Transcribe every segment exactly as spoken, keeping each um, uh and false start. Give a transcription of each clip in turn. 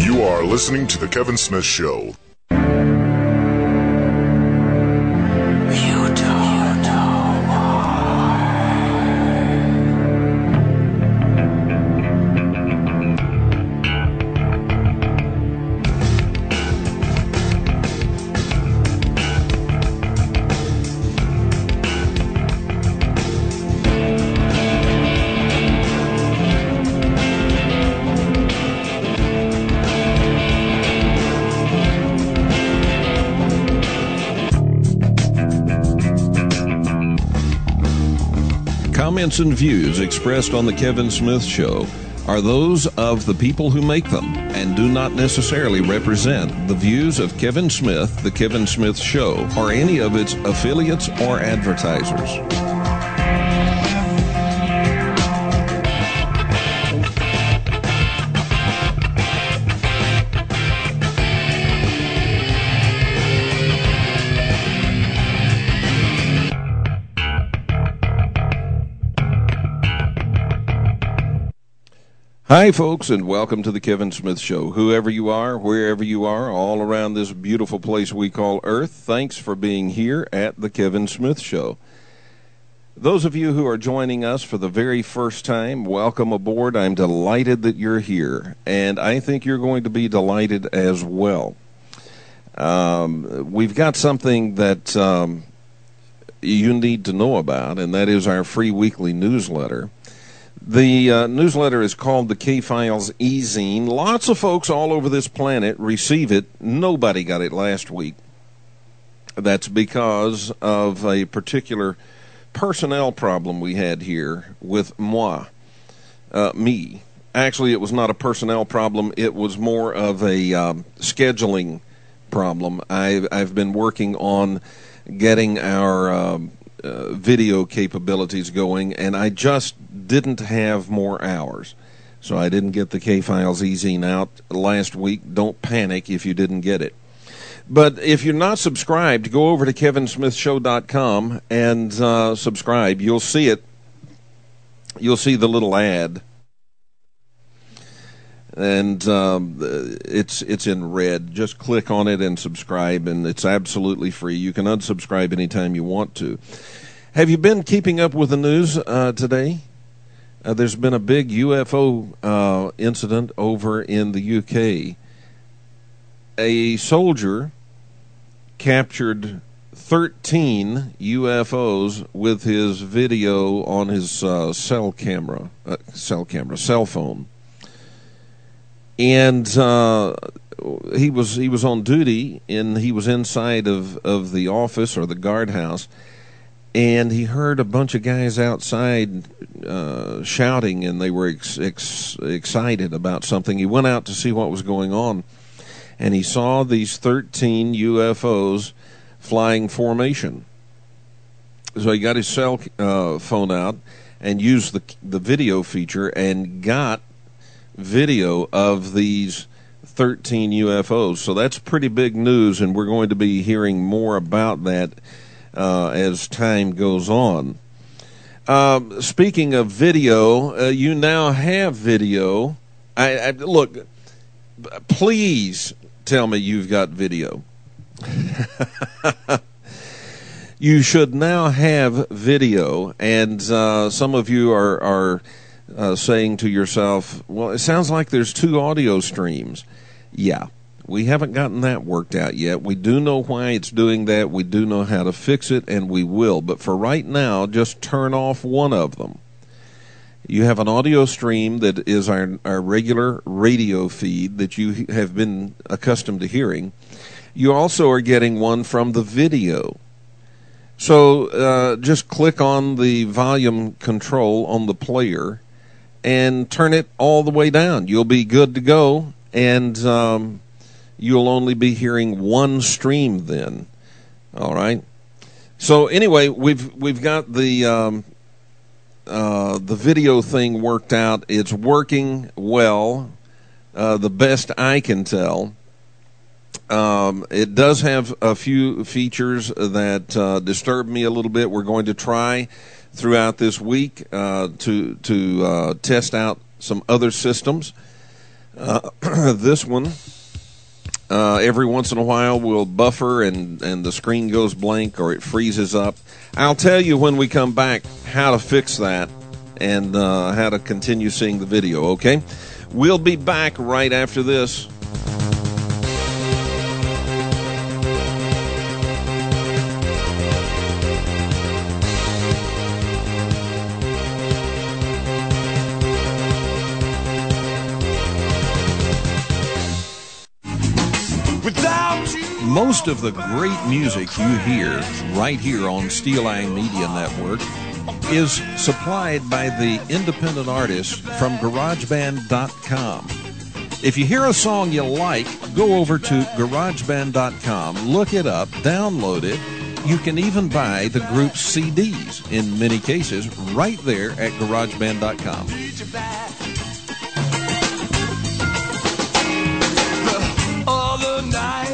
You are listening to The Kevin Smith Show. Comments and views expressed on The Kevin Smith Show are those of the people who make them and do not necessarily represent the views of Kevin Smith, The Kevin Smith Show, or any of its affiliates or advertisers. Hi, folks, and welcome to The Kevin Smith Show. Whoever you are, wherever you are, all around this beautiful place we call Earth, thanks for being here at The Kevin Smith Show. Those of you who are joining us for the very first time, welcome aboard. I'm delighted that you're here, and I think you're going to be delighted as well. Um, we've got something that um, you need to know about, and that is our free weekly newsletter. The uh, newsletter is called the K-Files E-Zine. Lots of folks all over this planet receive it. Nobody got it last week. That's because of a particular personnel problem we had here with moi, uh, me. Actually, it was not a personnel problem. It was more of a um, scheduling problem. I've, I've been working on getting our um, uh, video capabilities going, and I just didn't have more hours. So I didn't get the K-Files E-Zine out last week. Don't panic if you didn't get it. But if you're not subscribed, go over to kevin smith show dot com and uh, subscribe. You'll see it. You'll see the little ad. And um, it's it's in red. Just click on it and subscribe, and it's absolutely free. You can unsubscribe anytime you want to. Have you been keeping up with the news uh, today? Uh, there's been a big U F O uh, incident over in the U K. A soldier captured thirteen U F Os with his video on his uh, cell camera, uh, cell camera, cell phone, and uh, he was he was on duty, and he was inside of, of the office or the guardhouse. And he heard a bunch of guys outside uh, shouting, and they were ex- ex- excited about something. He went out to see what was going on, and he saw these thirteen U F Os flying formation. So he got his cell uh, phone out and used the the video feature and got video of these thirteen U F Os. So that's pretty big news, and we're going to be hearing more about that Uh, as time goes on. Uh, speaking of video, uh, you now have video. I, I look, please tell me you've got video. You should now have video, and uh, some of you are, are uh, saying to yourself, well, it sounds like there's two audio streams. Yeah. We haven't gotten that worked out yet. We do know why it's doing that. We do know how to fix it, and we will. But for right now, just turn off one of them. You have an audio stream that is our, our regular radio feed that you have been accustomed to hearing. You also are getting one from the video. So uh, just click on the volume control on the player and turn it all the way down. You'll be good to go, and Um, you'll only be hearing one stream then. All right. So anyway, we've we've got the um, uh, the video thing worked out. It's working well, uh, the best I can tell. Um, it does have a few features that uh, disturb me a little bit. We're going to try throughout this week uh, to to uh, test out some other systems. Uh, this one, uh, every once in a while will buffer and, and the screen goes blank or it freezes up. I'll tell you when we come back how to fix that and uh, how to continue seeing the video, okay? We'll be back right after this. Most of the great music you hear right here on Steel Eye Media Network is supplied by the independent artists from GarageBand dot com. If you hear a song you like, go over to GarageBand dot com, look it up, download it. You can even buy the group's C Ds, in many cases, right there at GarageBand dot com. The other night.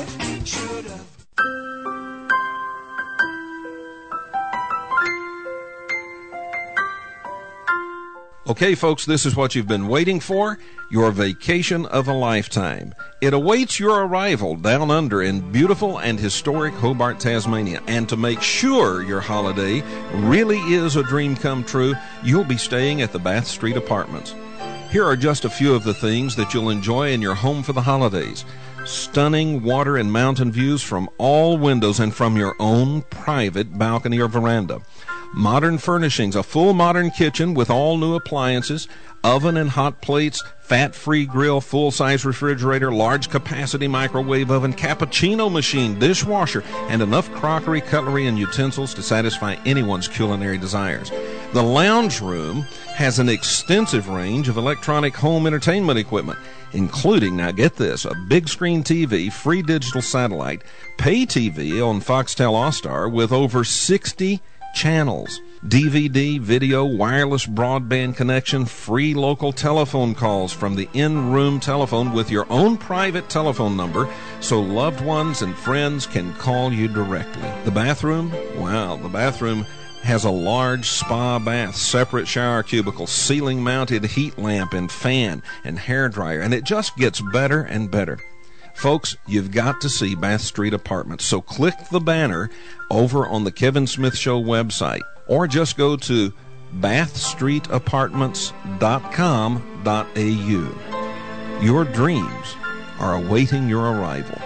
Okay, folks, this is what you've been waiting for, your vacation of a lifetime. It awaits your arrival down under in beautiful and historic Hobart, Tasmania. And to make sure your holiday really is a dream come true, you'll be staying at the Bath Street Apartments. Here are just a few of the things that you'll enjoy in your home for the holidays. Stunning water and mountain views from all windows and from your own private balcony or veranda. Modern furnishings, a full modern kitchen with all new appliances, oven and hot plates, fat-free grill, full-size refrigerator, large capacity microwave oven, cappuccino machine, dishwasher, and enough crockery, cutlery, and utensils to satisfy anyone's culinary desires. The lounge room has an extensive range of electronic home entertainment equipment, including, now get this, a big screen T V, free digital satellite, pay T V on Foxtel All-Star with over sixty channels, D V D, video, wireless broadband connection, free local telephone calls from the in-room telephone with your own private telephone number so loved ones and friends can call you directly. The bathroom? Wow, the bathroom has a large spa bath, separate shower cubicle, ceiling-mounted heat lamp and fan and hairdryer, and it just gets better and better. Folks, you've got to see Bath Street Apartments, so click the banner over on the Kevin Smith Show website, or just go to bath street apartments dot com dot a u. Your dreams are awaiting your arrival.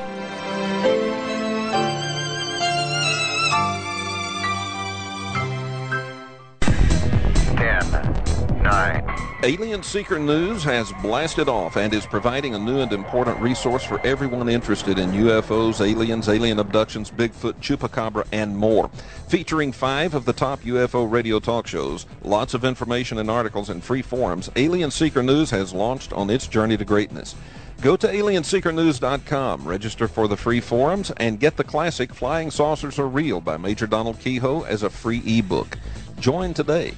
ten, nine. Alien Seeker News has blasted off and is providing a new and important resource for everyone interested in U F Os, aliens, alien abductions, Bigfoot, Chupacabra, and more. Featuring five of the top U F O radio talk shows, lots of information and articles, and free forums, Alien Seeker News has launched on its journey to greatness. Go to alien seeker news dot com, register for the free forums, and get the classic Flying Saucers Are Real by Major Donald Kehoe as a free ebook. Join today.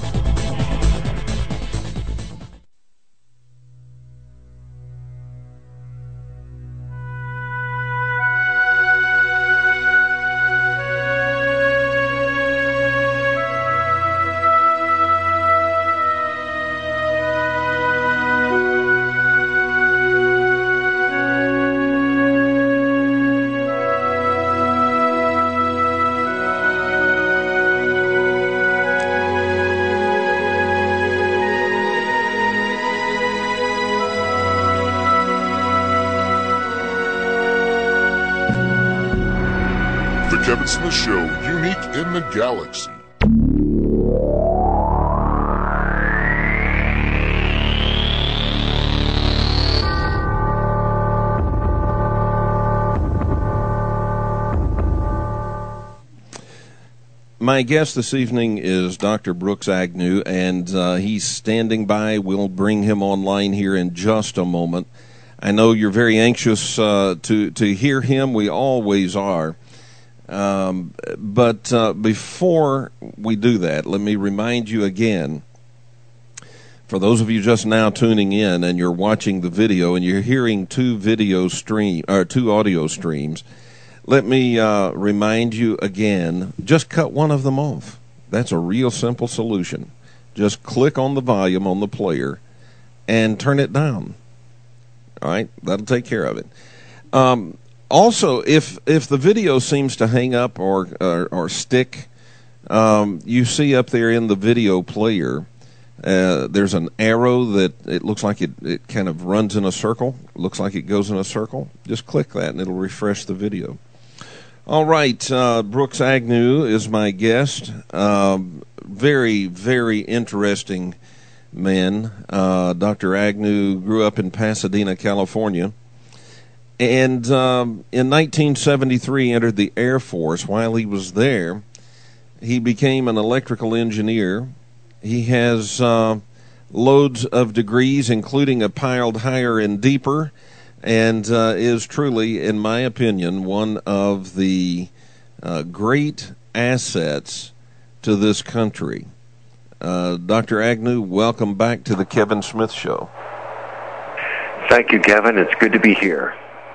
Kevin Smith Show, unique in the galaxy. My guest this evening is Doctor Brooks Agnew, and uh, he's standing by. We'll bring him online here in just a moment. I know you're very anxious uh, to, to hear him. We always are. Um, but uh, before we do that, let me remind you again, for those of you just now tuning in and you're watching the video and you're hearing two video stream or two audio streams, let me uh, remind you again, just cut one of them off. That's a real simple solution. Just click on the volume on the player and turn it down. All right, that'll take care of it. Um, also, if if the video seems to hang up or or, or stick, um, you see up there in the video player, uh, there's an arrow that it looks like it, it kind of runs in a circle. Looks like it goes in a circle. Just click that, and it'll refresh the video. All right, uh, Brooks Agnew is my guest. Um, very, very interesting man. Uh, Doctor Agnew grew up in Pasadena, California, and um, in nineteen seventy-three entered the Air Force. While he was there, he became an electrical engineer. He has uh, loads of degrees, including a piled higher and deeper, and uh, is truly, in my opinion, one of the uh, great assets to this country. Uh, Doctor Agnew, welcome back to the Kevin Smith Show. Thank you, Kevin. It's good to be here.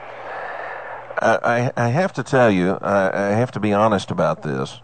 I, I have to tell you, I, I have to be honest about this.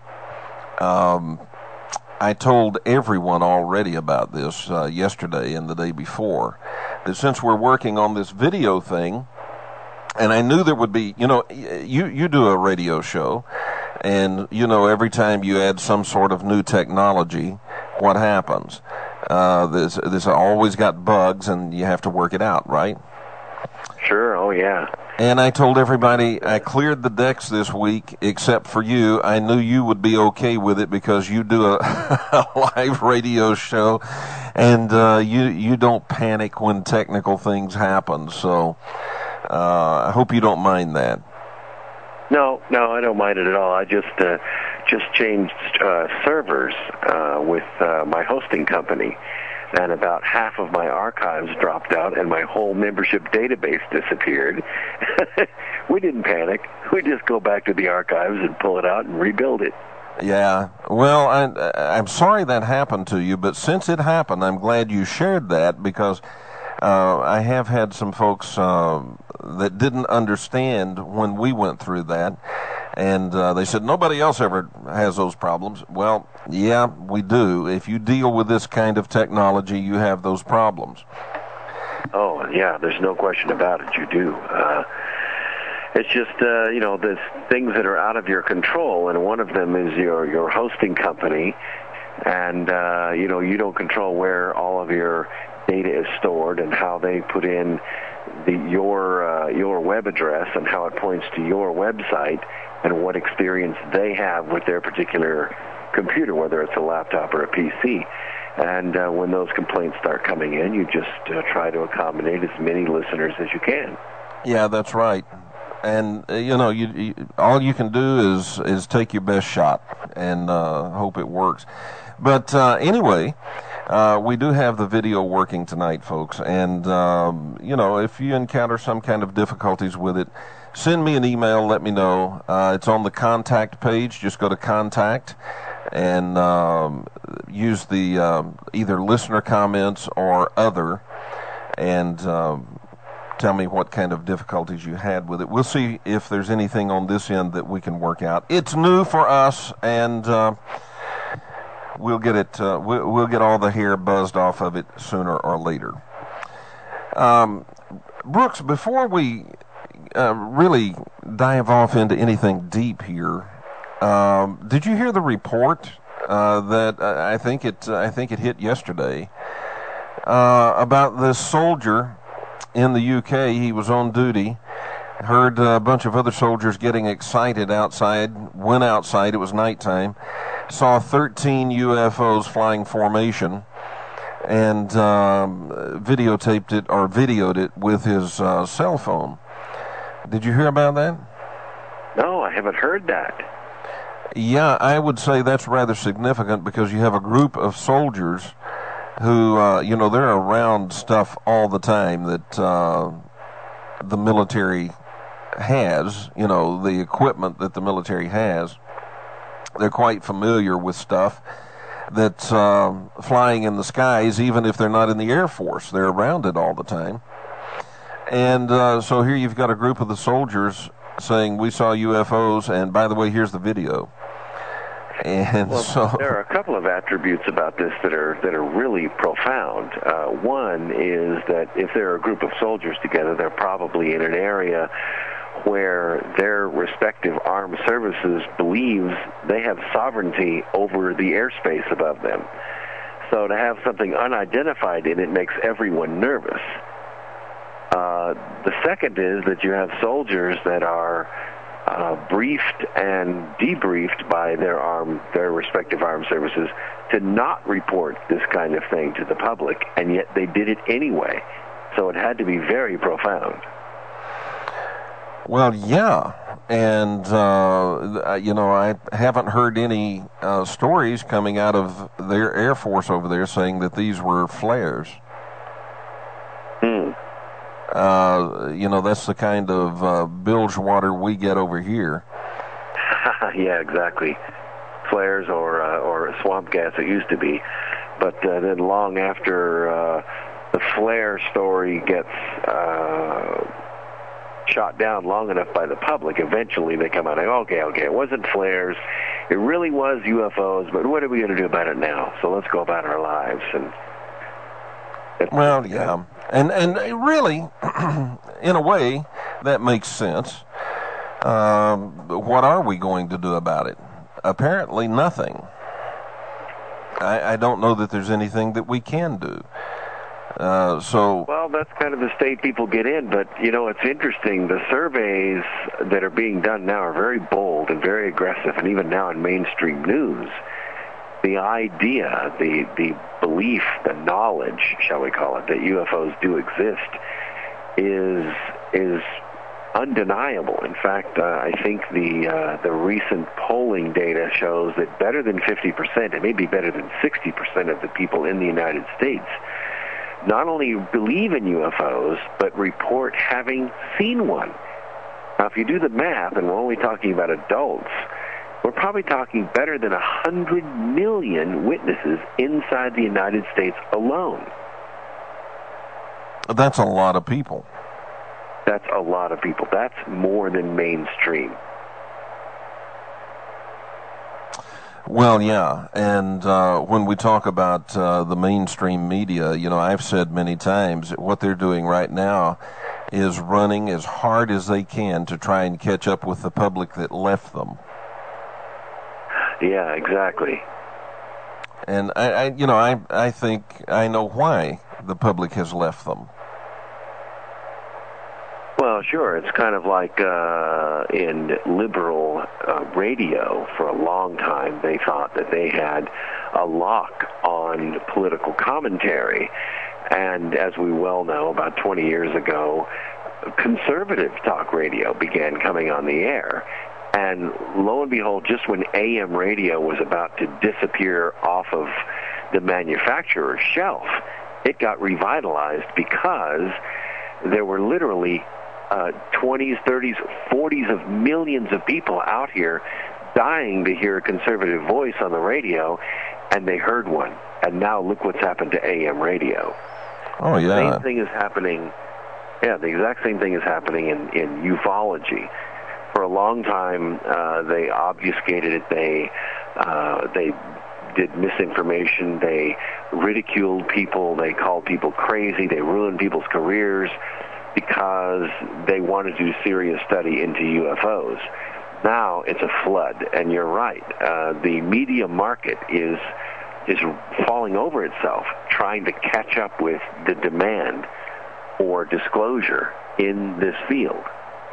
Um, I told everyone already about this uh, yesterday and the day before, that since we're working on this video thing, and I knew there would be, you know, you, you do a radio show, and, you know, every time you add some sort of new technology, what happens? Uh, this, this always got bugs, and you have to work it out, right? Sure, oh yeah. And I told everybody I cleared the decks this week, except for you. I knew you would be okay with it because you do a, a live radio show, and uh, you you don't panic when technical things happen. So uh, I hope you don't mind that. No, no, I don't mind it at all. I just uh, just changed uh, servers uh, with uh, my hosting company, and about half of my archives dropped out, and my whole membership database disappeared. We didn't panic. We just go back to the archives and pull it out and rebuild it. Yeah, well, I, I'm sorry that happened to you, but since it happened, I'm glad you shared that, because uh, I have had some folks uh, that didn't understand when we went through that, and uh, they said, nobody else ever has those problems. Well, yeah, we do. If you deal with this kind of technology, you have those problems. Oh, yeah, there's no question about it. You do. Uh, it's just, uh, you know, there's things that are out of your control, and one of them is your, your hosting company, and, uh, you know, you don't control where all of your data is stored and how they put in the, your, uh, your web address and how it points to your website and what experience they have with their particular computer, whether it's a laptop or a P C. And uh, when those complaints start coming in, you just uh, try to accommodate as many listeners as you can. Yeah, that's right. And uh, you know, you, you, all you can do is is take your best shot and uh, hope it works. But uh, anyway, uh, we do have the video working tonight, folks. And um, you know, if you encounter some kind of difficulties with it, send me an email. Let me know. Uh, it's on the contact page. Just go to contact and um, use the um, either listener comments or other, and um, tell me what kind of difficulties you had with it. We'll see if there's anything on this end that we can work out. It's new for us, and uh, we'll get it. Uh, we'll, we'll get all the hair buzzed off of it sooner or later. Um, Brooks, before we uh, really dive off into anything deep here, um, did you hear the report uh, that uh, I think it uh, I think it hit yesterday uh, about this soldier in the U K? He was on duty, heard a bunch of other soldiers getting excited outside, went outside, it was nighttime, saw thirteen U F Os flying formation, and um, videotaped it, or videoed it with his uh, cell phone. Did you hear about that? No, I haven't heard that. Yeah, I would say that's rather significant, because you have a group of soldiers who, uh, you know, they're around stuff all the time that uh, the military has, you know, the equipment that the military has. They're quite familiar with stuff that's uh, flying in the skies, even if they're not in the Air Force. They're around it all the time. And uh, so here you've got a group of the soldiers saying, we saw U F Os, and by the way, here's the video. And well, so there are a couple of attributes about this that are that are really profound. Uh, one is that if there are a group of soldiers together, they're probably in an area where their respective armed services believes they have sovereignty over the airspace above them. So to have something unidentified in it makes everyone nervous. Uh, the second is that you have soldiers that are uh, briefed and debriefed by their arm, their respective armed services to not report this kind of thing to the public, and yet they did it anyway. So it had to be very profound. Well, yeah, and, uh, you know, I haven't heard any uh, stories coming out of their Air Force over there saying that these were flares. Hmm. Uh, you know, that's the kind of uh, bilge water we get over here. Yeah, exactly. Flares or, uh, or swamp gas, it used to be. But uh, then long after uh, the flare story gets Uh, shot down long enough by the public, eventually they come out and, okay, okay, it wasn't flares, it really was U F Os, but what are we going to do about it now? So let's go about our lives. And well, yeah, and and really, in a way, that makes sense. Um, what are we going to do about it? Apparently nothing. I, I don't know that there's anything that we can do. Uh, so well, that's kind of the state people get in, but you know, it's interesting. The surveys that are being done now are very bold and very aggressive, and even now in mainstream news, the idea, the the belief, the knowledge, shall we call it, that U F Os do exist is is undeniable. In fact, uh, I think the uh, the recent polling data shows that better than fifty percent, it may be better than sixty percent of the people in the United States not only believe in U F Os, but report having seen one. Now, if you do the math, and we're only talking about adults, we're probably talking better than one hundred million witnesses inside the United States alone. That's a lot of people. That's a lot of people. That's more than mainstream. Well, yeah, and uh, when we talk about uh, the mainstream media, you know, I've said many times that what they're doing right now is running as hard as they can to try and catch up with the public that left them. Yeah, exactly. And, I, I you know, I, I think I know why the public has left them. Well, sure. It's kind of like uh, in liberal uh, radio for a long time, they thought that they had a lock on political commentary. And as we well know, about twenty years ago, conservative talk radio began coming on the air. And lo and behold, just when A M radio was about to disappear off of the manufacturer's shelf, it got revitalized because there were literally Uh, twenties, thirties, forties of millions of people out here dying to hear a conservative voice on the radio, and they heard one. And now look what's happened to A M radio. Oh, yeah. The same thing is happening, yeah, the exact same thing is happening in, in ufology. For a long time, uh, they obfuscated it, they, uh, they did misinformation, they ridiculed people, they called people crazy, they ruined people's careers, because they wanted to do serious study into U F Os. Now it's a flood, and you're right. Uh, the media market is is falling over itself, trying to catch up with the demand for disclosure in this field.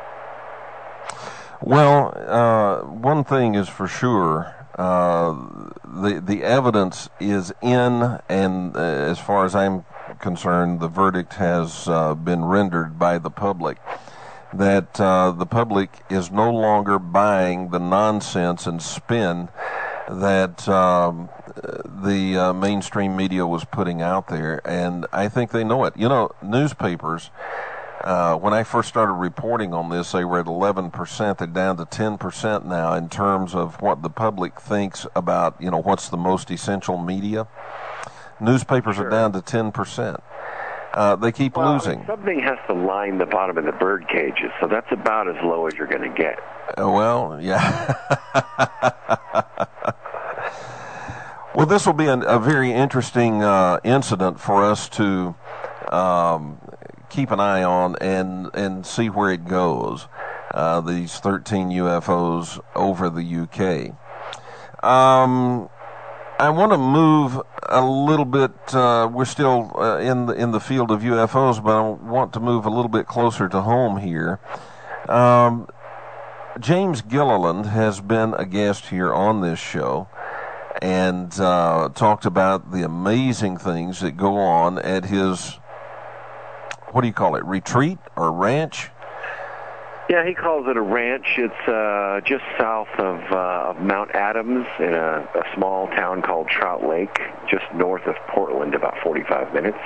Well, uh, one thing is for sure. Uh, the the evidence is in, and uh, as far as I'm concerned, the verdict has uh, been rendered by the public that uh, the public is no longer buying the nonsense and spin that um, the uh, mainstream media was putting out there, and I think they know it. You know, newspapers, uh, when I first started reporting on this, they were at eleven percent. They're down to ten percent now in terms of what the public thinks about, you know, what's the most essential media. Newspapers Sure. are down to ten percent. Uh, they keep well, losing. Something has to line the bottom of the bird cages, so that's about as low as you're going to get. Uh, well, yeah. Well, this will be an, a very interesting uh, incident for us to um, keep an eye on and, and see where it goes, uh, these thirteen U F Os over the U K. Um, I want to move a little bit. Uh, we're still uh, in the in the field of U F Os, but I want to move a little bit closer to home here. Um, James Gilliland has been a guest here on this show and uh, talked about the amazing things that go on at his, what do you call it, retreat or ranch? Yeah, he calls it a ranch. It's uh, just south of, uh, of Mount Adams in a, a small town called Trout Lake, just north of Portland, about forty-five minutes.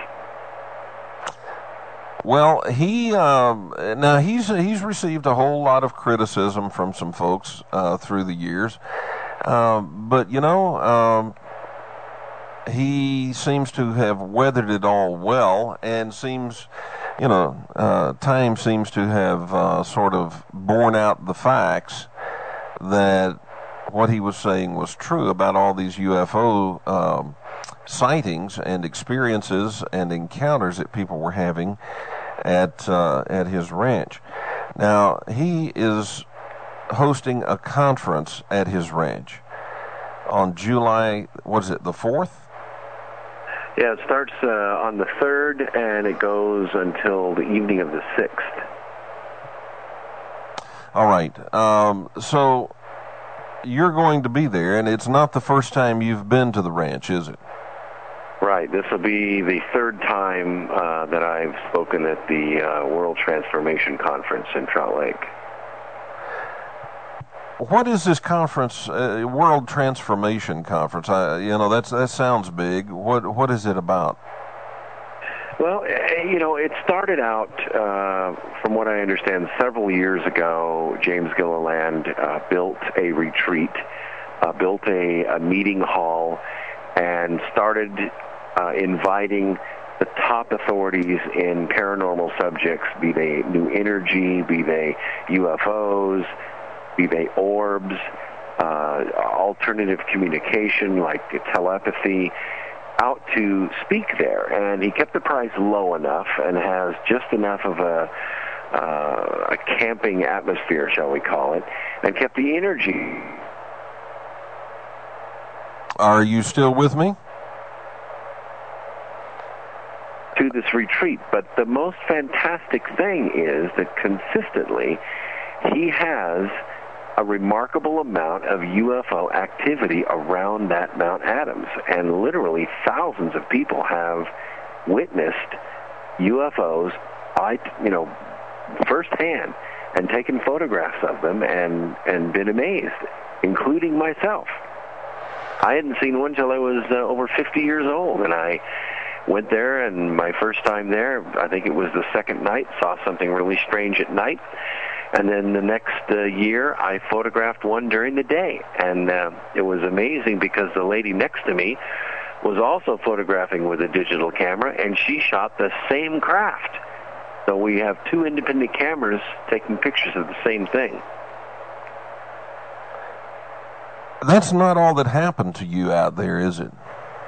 Well, he um, now he's he's received a whole lot of criticism from some folks uh, through the years, um, but you know um, he seems to have weathered it all well, and seems. You know, uh, time seems to have uh, sort of borne out the facts that what he was saying was true about all these U F O um, sightings and experiences and encounters that people were having at uh, at his ranch. Now, he is hosting a conference at his ranch on July, what is it, the fourth? Yeah, it starts uh, on the third, and it goes until the evening of the sixth. All right. Um, so you're going to be there, and it's not the first time you've been to the ranch, is it? Right. This will be the third time uh, that I've spoken at the uh, World Transformation Conference in Trout Lake. What is this conference, uh, World Transformation Conference? I, you know, that's that sounds big. What what is it about? Well, you know, it started out, uh, from what I understand, several years ago. James Gilliland uh, built a retreat, uh, built a, a meeting hall, and started uh, inviting the top authorities in paranormal subjects, be they New Energy, be they U F Os, be they orbs, uh, alternative communication like telepathy, out to speak there. And he kept the price low enough and has just enough of a, uh, a camping atmosphere, shall we call it, and kept the energy. Are you still with me? To this retreat. But the most fantastic thing is that consistently he has a remarkable amount of U F O activity around that Mount Adams, and literally thousands of people have witnessed U F Os, I, you know, firsthand, and taken photographs of them and and been amazed, including myself. I hadn't seen one till I was uh, over fifty years old, and I went there, and my first time there, I think it was the second night, saw something really strange at night. And then the next uh, year, I photographed one during the day. And uh, it was amazing because the lady next to me was also photographing with a digital camera, and she shot the same craft. So we have two independent cameras taking pictures of the same thing. That's not all that happened to you out there, is it?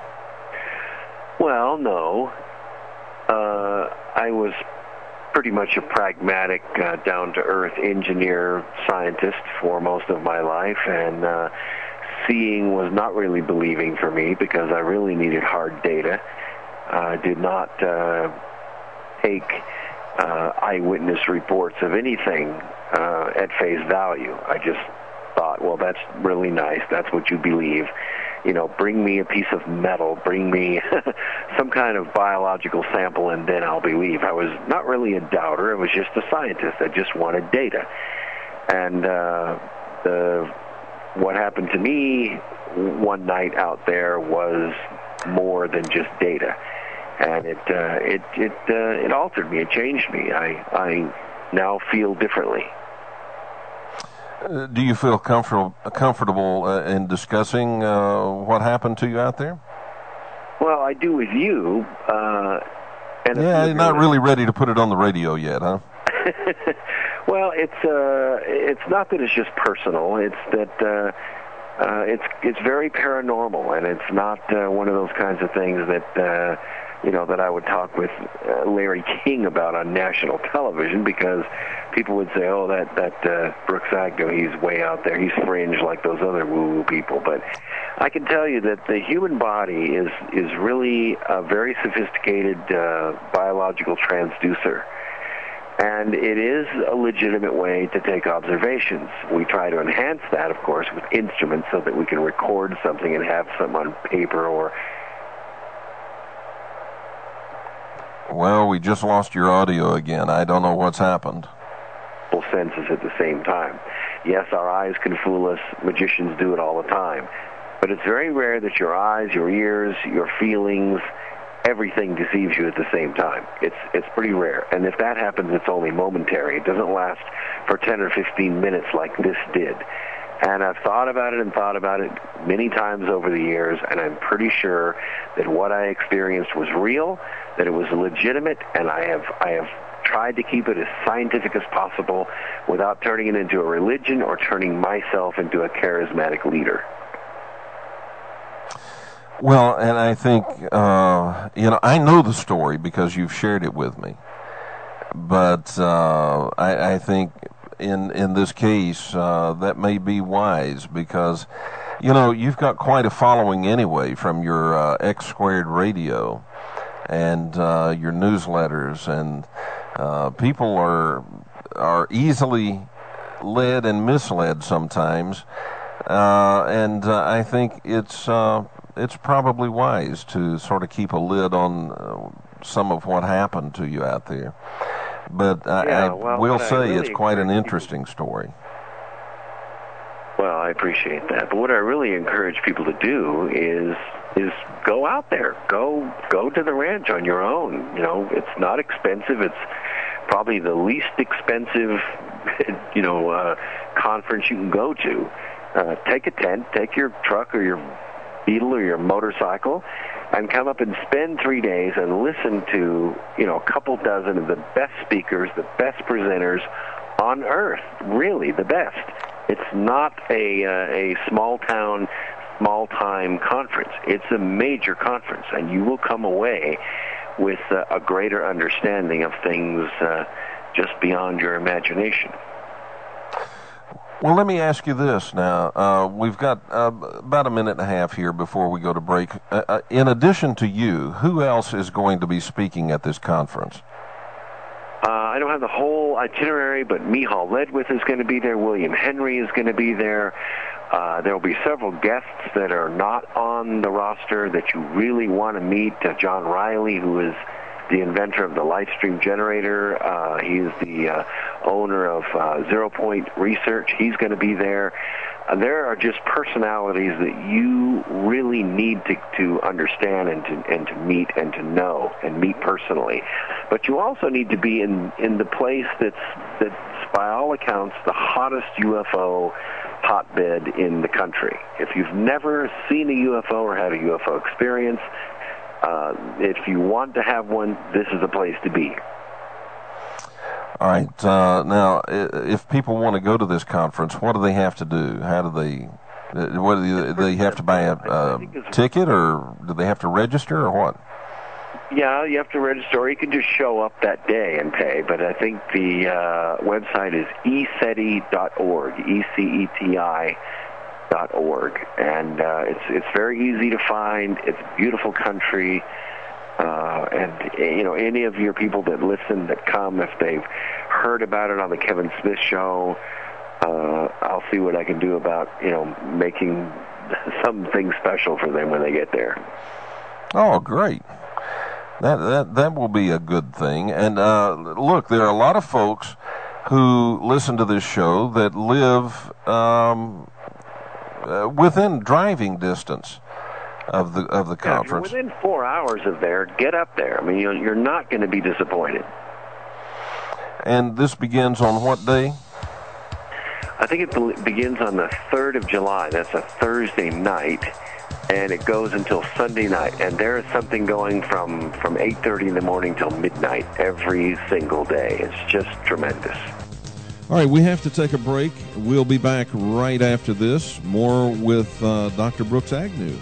Well, no. Uh, I was pretty much a pragmatic, uh, down-to-earth engineer, scientist for most of my life, and uh, seeing was not really believing for me because I really needed hard data. I did not uh, take uh, eyewitness reports of anything uh, at face value. I just thought, well, that's really nice. That's what you believe. You know, bring me a piece of metal, bring me some kind of biological sample, and then I'll believe. I was not really a doubter. I was just a scientist. I just wanted data. And uh, the what happened to me one night out there was more than just data. And it uh, it it uh, it altered me. It changed me. I I now feel differently. Uh, do you feel comfortable comfortable uh, in discussing uh, what happened to you out there? Well, I do with you. Uh, and yeah, you're not really ready to put it on the radio yet, huh? Well, it's uh, it's not that it's just personal. It's that uh, uh, it's it's very paranormal, and it's not uh, one of those kinds of things that uh, you know that I would talk with uh, Larry King about on national television, because people would say, "Oh, that that uh, Brooks Agnew, he's way out there, he's fringe like those other woo-woo people." But I can tell you that the human body is is really a very sophisticated uh, biological transducer. And it is a legitimate way to take observations. We try to enhance that, of course, with instruments so that we can record something and have some on paper or... Well, we just lost your audio again. I don't know what's happened. ...senses at the same time. Yes, our eyes can fool us. Magicians do it all the time. But it's very rare that your eyes, your ears, your feelings... everything deceives you at the same time. It's it's pretty rare. And if that happens, it's only momentary. It doesn't last for ten or fifteen minutes like this did. And I've thought about it and thought about it many times over the years, and I'm pretty sure that what I experienced was real, that it was legitimate, and I have I have tried to keep it as scientific as possible without turning it into a religion or turning myself into a charismatic leader. Well, and I think, uh, you know, I know the story because you've shared it with me. But uh, I, I think in in this case, uh, that may be wise because, you know, you've got quite a following anyway from your uh, X Squared radio and uh, your newsletters. And uh, people are, are easily led and misled sometimes. Uh, and uh, I think it's... Uh, It's probably wise to sort of keep a lid on uh, some of what happened to you out there. But I, yeah, I well, will say I really it's quite an interesting story. Well, I appreciate that. But what I really encourage people to do is is go out there. Go go to the ranch on your own. You know, it's not expensive. It's probably the least expensive, you know, uh, conference you can go to. Uh, take a tent, take your truck or your Beetle or your motorcycle, and come up and spend three days and listen to, you know, a couple dozen of the best speakers, the best presenters on earth. Really, the best. It's not a uh, a small town, small time conference. It's a major conference, and you will come away with uh, a greater understanding of things uh, just beyond your imagination. Well, let me ask you this now. Uh, we've got uh, about a minute and a half here before we go to break. Uh, uh, in addition to you, who else is going to be speaking at this conference? Uh, I don't have the whole itinerary, but Mihal Ledwith is going to be there. William Henry is going to be there. Uh, there will be several guests that are not on the roster that you really want to meet. Uh, John Riley, who is the inventor of the LightStream generator. Uh, he's the uh, owner of uh, Zero Point Research. He's going to be there. Uh, there are just personalities that you really need to, to understand and to, and to meet and to know and meet personally. But you also need to be in, in the place that's, that's, by all accounts, the hottest U F O hotbed in the country. If you've never seen a U F O or had a U F O experience, Uh, if you want to have one, this is the place to be. All right. Uh, now, if people want to go to this conference, what do they have to do? How do they? What do they, they have to buy a, a ticket, or do they have to register, or what? Yeah, you have to register, or you can just show up that day and pay. But I think the uh, website is e ceti dot org, E C E T I. Dot org, and uh, it's it's very easy to find. It's beautiful country, uh, and you know any of your people that listen that come, if they've heard about it on the Kevin Smith Show, uh, I'll see what I can do about you know making something special for them when they get there. Oh, great! That that that will be a good thing. And uh, look, there are a lot of folks who listen to this show that live. Um, Uh, within driving distance of the of the yeah, conference. If you're within four hours of there, get up there. I mean, you're, you're not going to be disappointed. And this begins on what day? I think it be- begins on the third of July. That's a Thursday night, and it goes until Sunday night. And there is something going from, from eight thirty in the morning till midnight every single day. It's just tremendous. All right, we have to take a break. We'll be back right after this. More with uh, Doctor Brooks Agnew.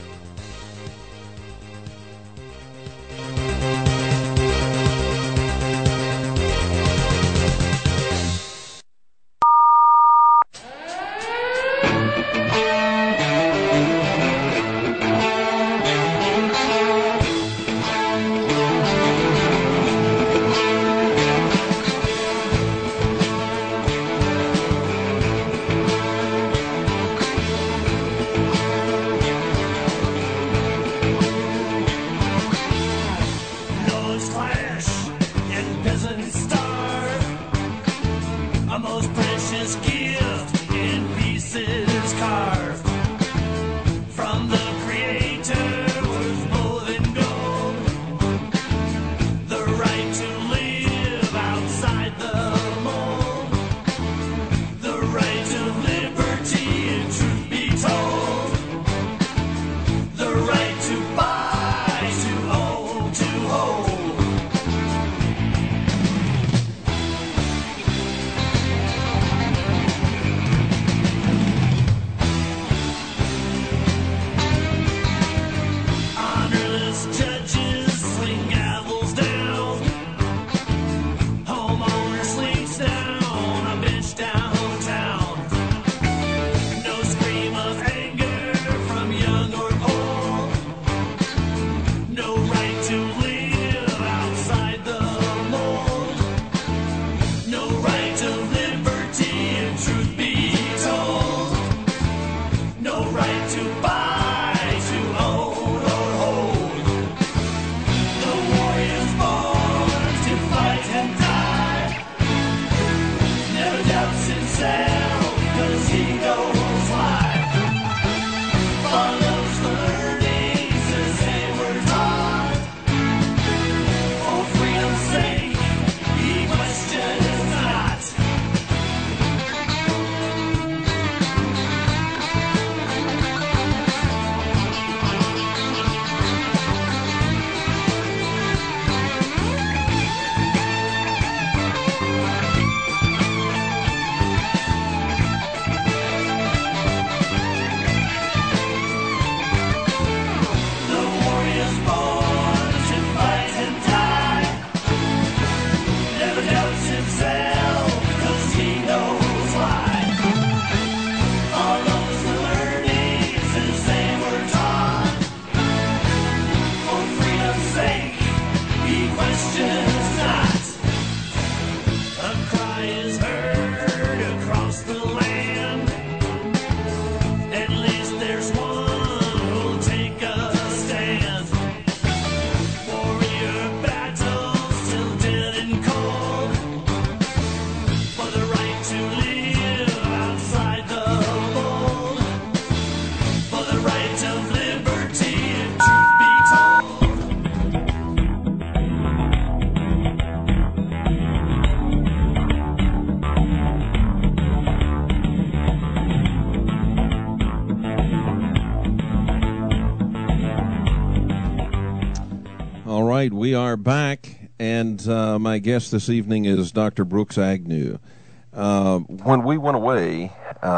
We are back, and uh, my guest this evening is Doctor Brooks Agnew. Uh, when we went away,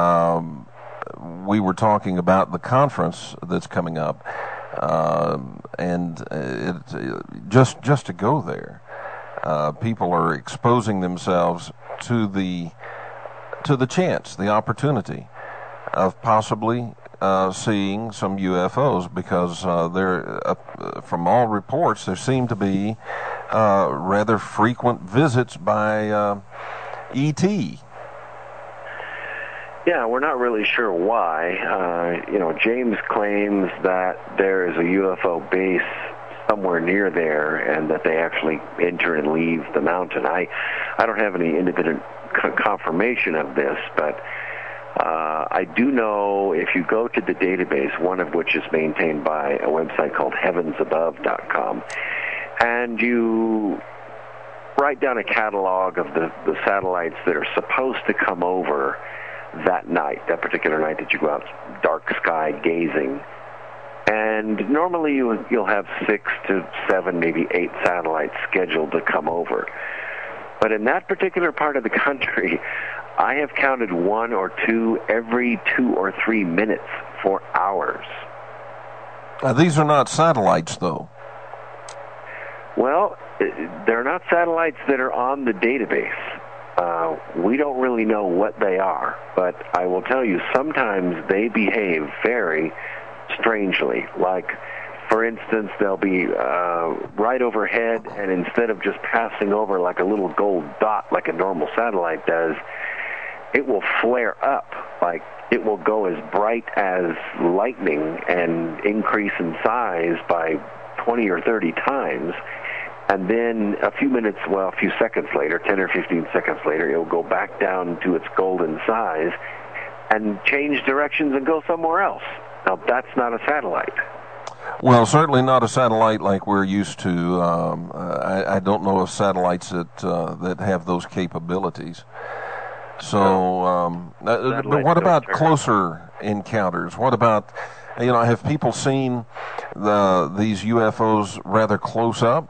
um, we were talking about the conference that's coming up, uh, and it, it, just just to go there, uh, people are exposing themselves to the to the chance, the opportunity of possibly Uh, seeing some U F Os, because uh, there, uh, from all reports, there seem to be uh, rather frequent visits by uh, E T. Yeah, we're not really sure why. Uh, you know, James claims that there is a U F O base somewhere near there, and that they actually enter and leave the mountain. I, I don't have any independent c- confirmation of this, but Uh, I do know if you go to the database, one of which is maintained by a website called heavens above dot com, and you write down a catalog of the, the satellites that are supposed to come over that night, that particular night that you go out dark sky gazing. And normally you, you'll have six to seven, maybe eight satellites scheduled to come over. But in that particular part of the country, I have counted one or two every two or three minutes for hours. Uh, these are not satellites, though. Well, they're not satellites that are on the database. Uh, we don't really know what they are, but I will tell you, sometimes they behave very strangely. Like, for instance, they'll be uh, right overhead, and instead of just passing over like a little gold dot like a normal satellite does, it will flare up. Like, it will go as bright as lightning and increase in size by twenty or thirty times. And then a few minutes, well, a few seconds later, ten or fifteen seconds later, it will go back down to its golden size and change directions and go somewhere else. Now, that's not a satellite. Well, certainly not a satellite like we're used to. Um, I, I don't know of satellites that uh, that have those capabilities. So, um, uh, but what about closer encounters? What about, you know, have people seen the these U F Os rather close up?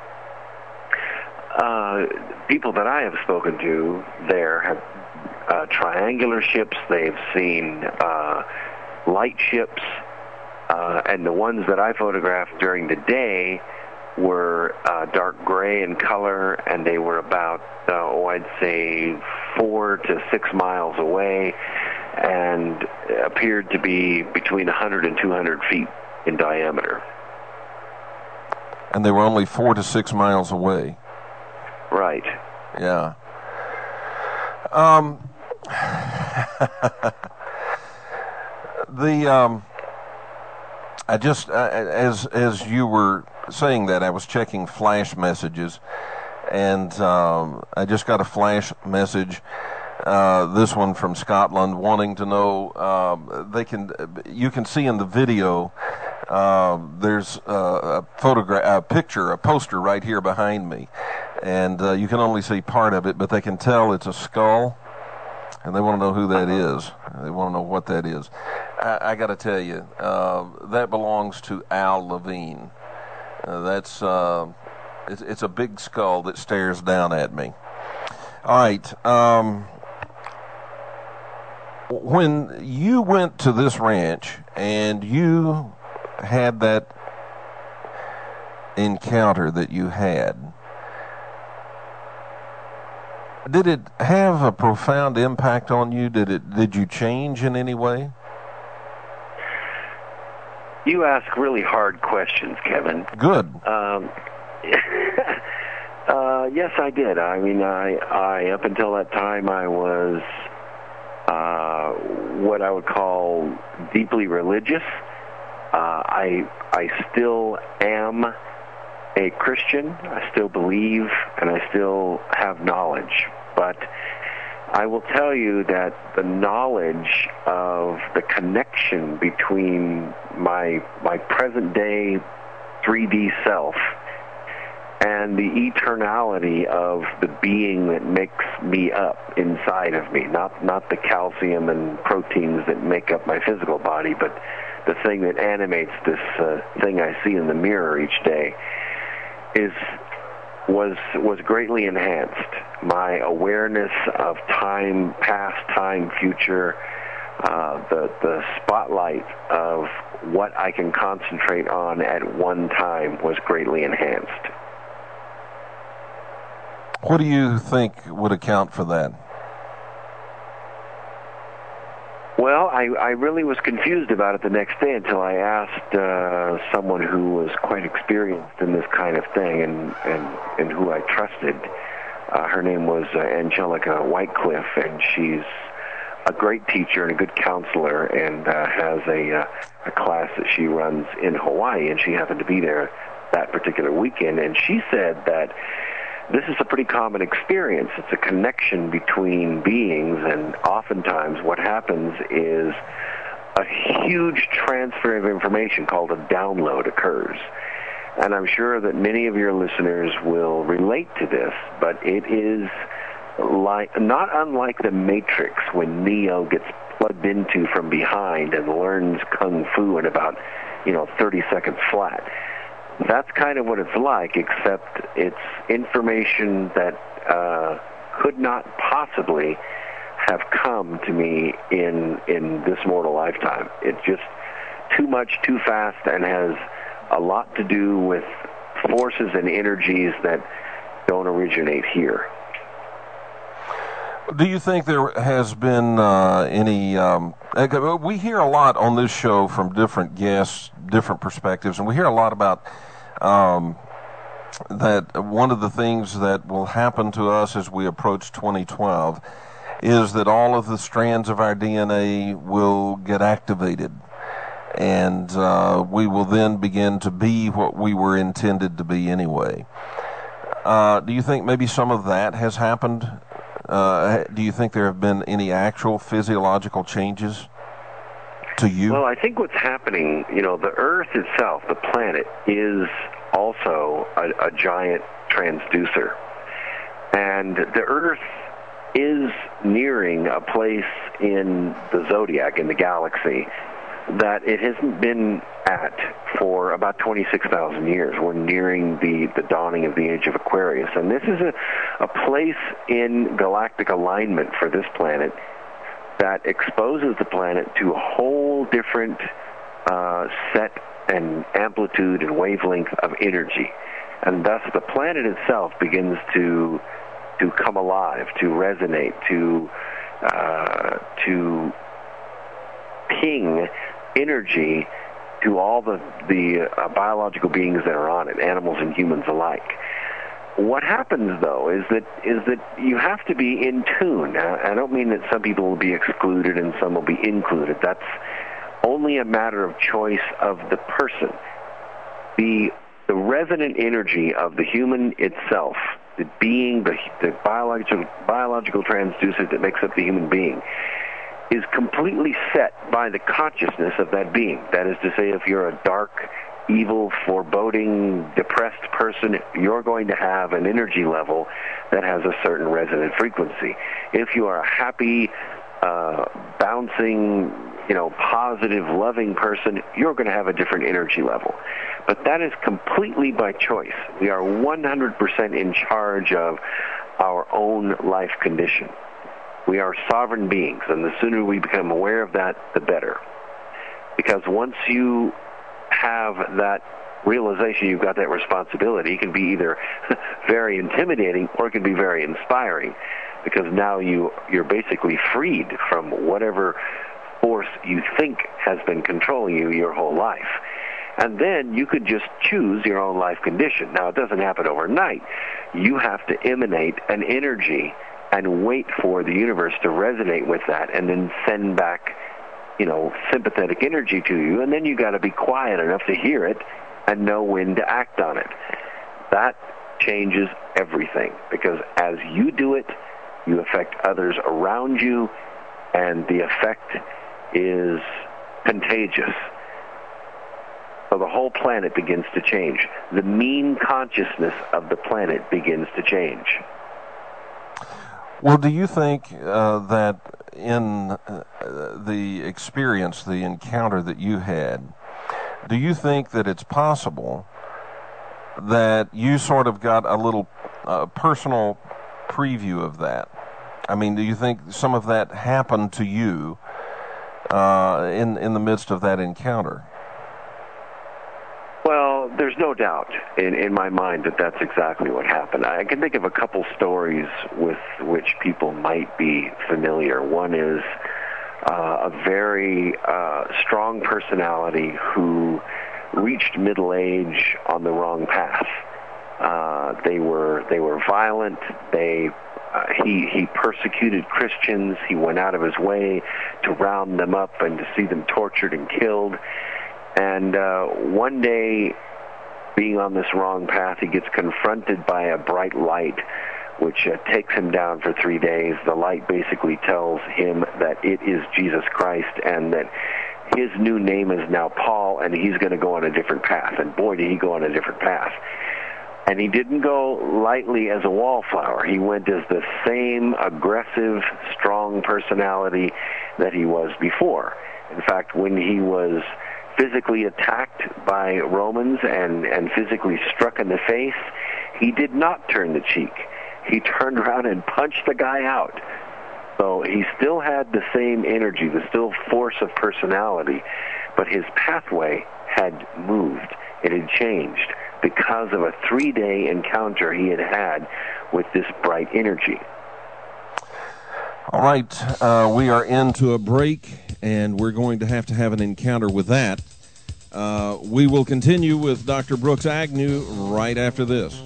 Uh, people that I have spoken to there have uh, triangular ships. They've seen uh, light ships. Uh, and the ones that I photographed during the day were uh, dark gray in color, and they were about, uh, oh, I'd say four to six miles away, and appeared to be between one hundred and two hundred feet in diameter. And they were only four to six miles away. Right. Yeah. Um. the um. I just, uh, as as you were saying that, I was checking flash messages, and um, I just got a flash message. Uh, this one from Scotland, wanting to know. Um, they can, you can see in the video. Uh, there's uh, a photograph, a picture, a poster right here behind me, and uh, you can only see part of it, but they can tell it's a skull, and they want to know who that is. They want to know what that is. I, I got to tell you, uh, that belongs to Al Levine. Uh, that's uh, it's, it's a big skull that stares down at me. All right. Um, when you went to this ranch and you had that encounter that you had, did it have a profound impact on you? Did it? Did you change in any way? You ask really hard questions, Kevin. Good. Um, uh, yes, I did. I mean, I, I up until that time, I was uh, what I would call deeply religious. Uh, I I still am a Christian. I still believe, and I still have knowledge. But I will tell you that the knowledge of the connection between my my present day three D self and the eternality of the being that makes me up inside of me, not not the calcium and proteins that make up my physical body, but the thing that animates this uh, thing I see in the mirror each day, is was was greatly enhanced. My awareness of time, past, time, future, uh, the the spotlight of what I can concentrate on at one time was greatly enhanced. What do you think would account for that? Well, I, I really was confused about it the next day until I asked uh, someone who was quite experienced in this kind of thing and, and, and who I trusted. Uh, her name was uh, Angelica Whitecliffe, and she's a great teacher and a good counselor, and uh, has a, uh, a class that she runs in Hawaii, and she happened to be there that particular weekend. And she said that this is a pretty common experience. It's a connection between beings, and oftentimes what happens is a huge transfer of information called a download occurs. And I'm sure that many of your listeners will relate to this, but it is like not unlike the Matrix when Neo gets plugged into from behind and learns kung fu in about, you know, thirty seconds flat. That's kind of what it's like, except it's information that uh, could not possibly have come to me in in this mortal lifetime. It's just too much, too fast, and has a lot to do with forces and energies that don't originate here. Do you think there has been uh, any, um, we hear a lot on this show from different guests, different perspectives, and we hear a lot about um, that one of the things that will happen to us as we approach twenty twelve is that all of the strands of our D N A will get activated, and uh, we will then begin to be what we were intended to be anyway. Uh, do you think maybe some of that has happened? Uh, do you think there have been any actual physiological changes to you? Well, I think what's happening, you know, the Earth itself, the planet, is also a, a giant transducer. And the Earth is nearing a place in the zodiac, in the galaxy, that it hasn't been at for about twenty-six thousand years. We're nearing the, the dawning of the age of Aquarius. And this is a, a place in galactic alignment for this planet that exposes the planet to a whole different uh, set and amplitude and wavelength of energy. And thus the planet itself begins to to come alive, to resonate, to uh, to ping energy to all the the uh, biological beings that are on it, animals and humans alike. What happens, though, is that is that you have to be in tune. Now, I don't mean that some people will be excluded and some will be included. That's only a matter of choice of the person. The the resonant energy of the human itself, the being, the, the biological biological transducer that makes up the human being, is completely set by the consciousness of that being. That is to say, if you're a dark, evil, foreboding, depressed person, you're going to have an energy level that has a certain resonant frequency. If you are a happy, uh, bouncing, you know, positive, loving person, you're going to have a different energy level. But that is completely by choice. We are one hundred percent in charge of our own life condition. We are sovereign beings, and the sooner we become aware of that, the better. Because once you have that realization, you've got that responsibility, it can be either very intimidating or it can be very inspiring, because now you, you're basically freed from whatever force you think has been controlling you your whole life. And then you could just choose your own life condition. Now, it doesn't happen overnight. You have to emanate an energy and wait for the universe to resonate with that and then send back, you know, sympathetic energy to you. And then you got to be quiet enough to hear it and know when to act on it. That changes everything, because as you do it, you affect others around you, and the effect is contagious. So the whole planet begins to change. The mean consciousness of the planet begins to change. Well, do you think uh, that in uh, the experience, the encounter that you had, do you think that it's possible that you sort of got a little uh, personal preview of that? I mean, do you think some of that happened to you uh, in in the midst of that encounter? Well, there's no doubt in, in my mind that that's exactly what happened. I can think of a couple stories with which people might be familiar. One is uh, a very uh, strong personality who reached middle age on the wrong path. Uh, they were they were violent. They uh, he he persecuted Christians. He went out of his way to round them up and to see them tortured and killed. And uh, one day, being on this wrong path, he gets confronted by a bright light, which uh, takes him down for three days. The light basically tells him that it is Jesus Christ and that his new name is now Paul, and he's going to go on a different path. And boy, did he go on a different path. And he didn't go lightly as a wallflower. He went as the same aggressive, strong personality that he was before. In fact, when he was physically attacked by Romans and, and physically struck in the face, he did not turn the cheek. He turned around and punched the guy out. So he still had the same energy, the still force of personality, but his pathway had moved. It had changed because of a three-day encounter he had had with this bright energy. All right, uh, we are into a break, and we're going to have to have an encounter with that. Uh, we will continue with Doctor Brooks Agnew right after this.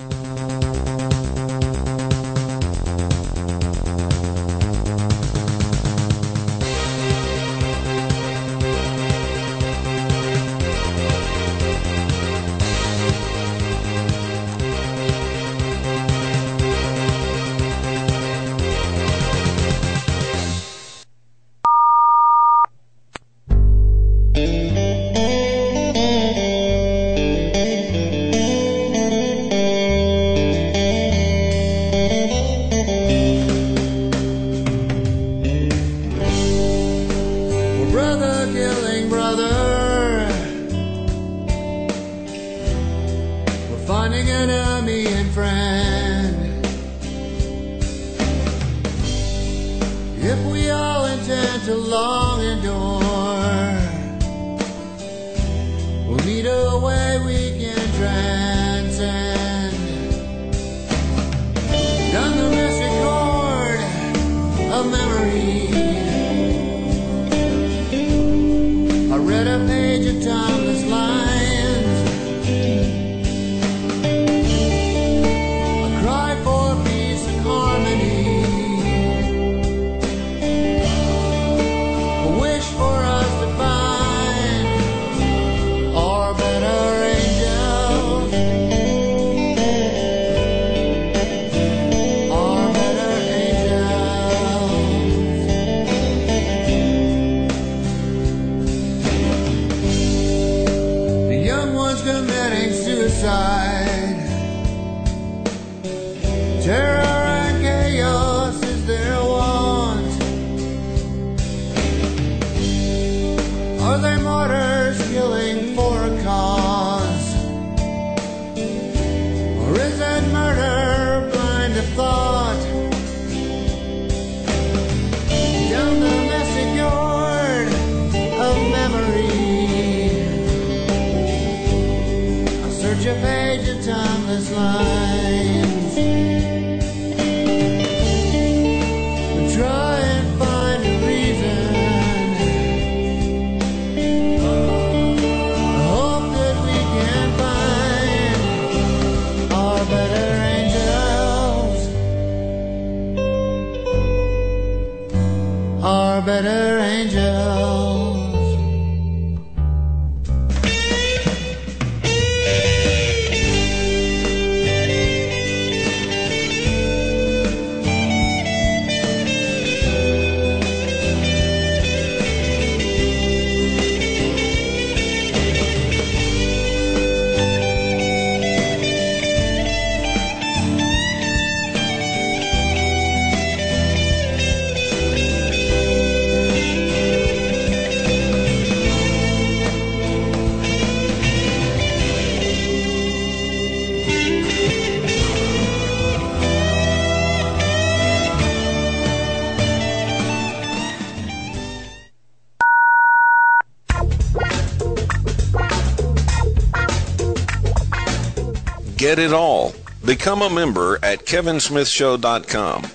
Get it all. Become a member at kevin smith show dot com.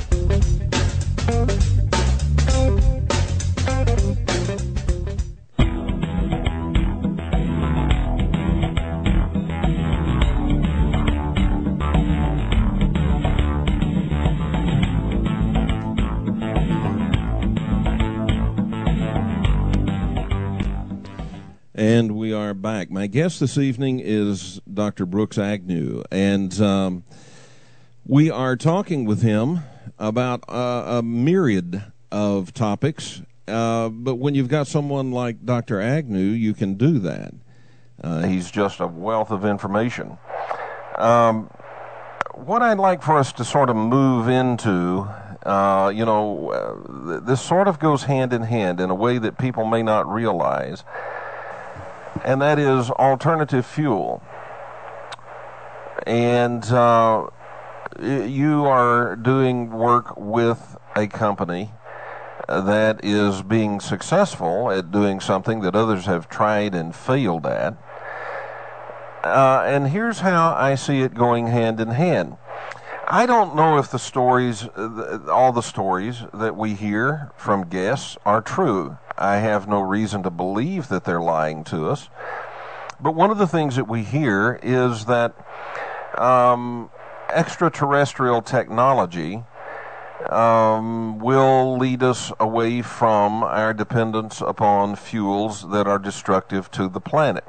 And we are back. My guest this evening is Doctor Brooks Agnew, and um, we are talking with him about uh, a myriad of topics, uh, but when you've got someone like Doctor Agnew, you can do that. Uh, he's just a wealth of information. Um, what I'd like for us to sort of move into, uh, you know, uh, this sort of goes hand in hand in a way that people may not realize, and that is alternative fuel. And uh, you are doing work with a company that is being successful at doing something that others have tried and failed at. Uh, and here's how I see it going hand in hand. I don't know if the stories, all the stories that we hear from guests are true. I have no reason to believe that they're lying to us. But one of the things that we hear is that um, extraterrestrial technology um, will lead us away from our dependence upon fuels that are destructive to the planet.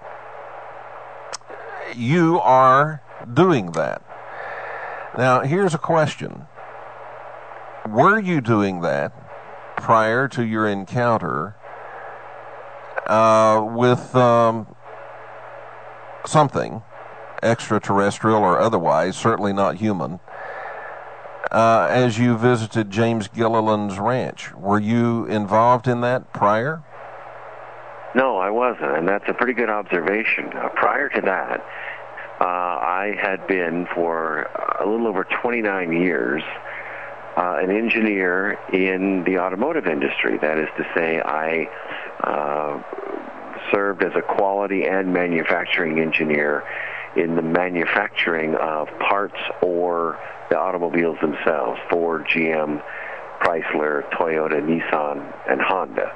You are doing that. Now, here's a question. Were you doing that prior to your encounter uh, with um, something, extraterrestrial or otherwise, certainly not human, uh, as you visited James Gilliland's ranch? Were you involved in that prior? No, I wasn't, and that's a pretty good observation. Uh, prior to that, uh, I had been for a little over twenty-nine years uh, an engineer in the automotive industry. That is to say, I uh, served as a quality and manufacturing engineer in the manufacturing of parts or the automobiles themselves, Ford, G M, Chrysler, Toyota, Nissan, and Honda.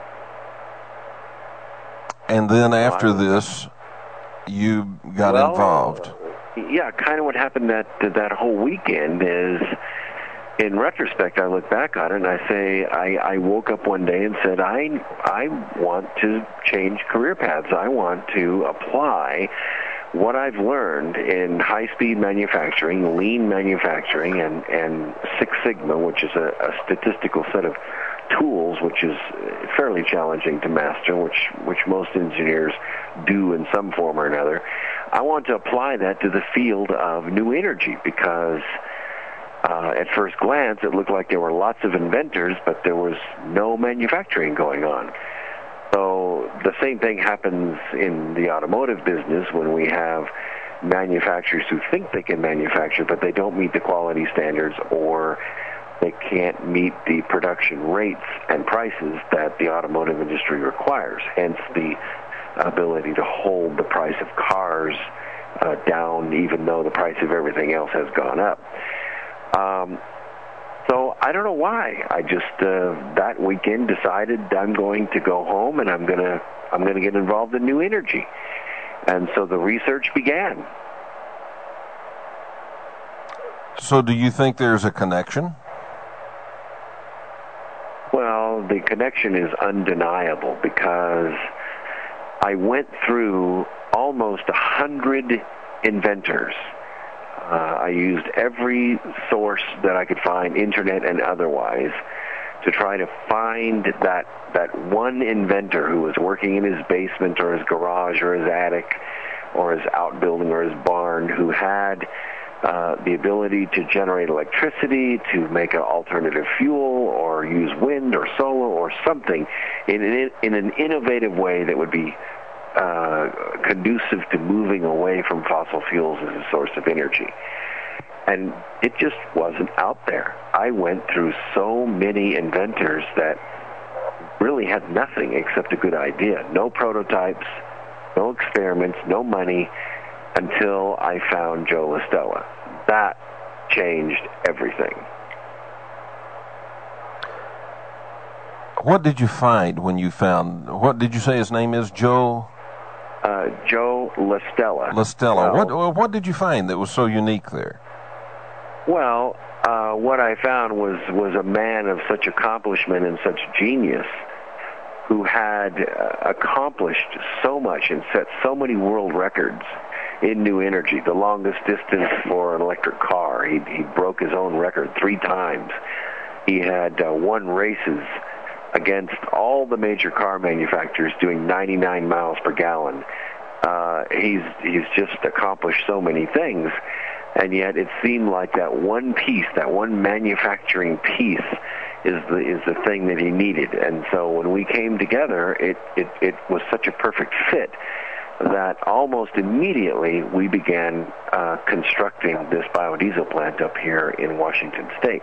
And then after this, you got well, involved. Yeah, kind of what happened that that whole weekend is, in retrospect, I look back on it and I say, I, I woke up one day and said, I, I want to change career paths. I want to apply what I've learned in high-speed manufacturing, lean manufacturing, and, and Six Sigma, which is a, a statistical set of tools, which is fairly challenging to master, which which most engineers do in some form or another. I want to apply that to the field of new energy because uh, at first glance it looked like there were lots of inventors, but there was no manufacturing going on. So the same thing happens in the automotive business when we have manufacturers who think they can manufacture, but they don't meet the quality standards, or they can't meet the production rates and prices that the automotive industry requires, hence the ability to hold the price of cars uh, down even though the price of everything else has gone up. Um, so I don't know why. I just uh, that weekend decided I'm going to go home and I'm going to I'm going to get involved in new energy. And so the research began. So do you think there's a connection? Well, the connection is undeniable because I went through almost a hundred inventors. Uh, I used every source that I could find, internet and otherwise, to try to find that that one inventor who was working in his basement or his garage or his attic or his outbuilding or his barn, who had Uh, the ability to generate electricity, to make an alternative fuel, or use wind or solar or something in an, in an innovative way that would be uh, conducive to moving away from fossil fuels as a source of energy. And it just wasn't out there. I went through so many inventors that really had nothing except a good idea. No prototypes, no experiments, no money, until I found Joe LaStella. That changed everything. What did you find when you found, what did you say his name is, Joe? Uh, Joe LaStella. LaStella. Well, what, what did you find that was so unique there? Well, uh, what I found was, was a man of such accomplishment and such genius who had uh, accomplished so much and set so many world records in new energy. The longest distance for an electric car. He, he broke his own record three times. He had uh, won races against all the major car manufacturers doing ninety-nine miles per gallon. Uh, he's he's just accomplished so many things, and yet it seemed like that one piece, that one manufacturing piece, is the is the thing that he needed. And so when we came together, it it, it was such a perfect fit that almost immediately we began uh, constructing this biodiesel plant up here in Washington State.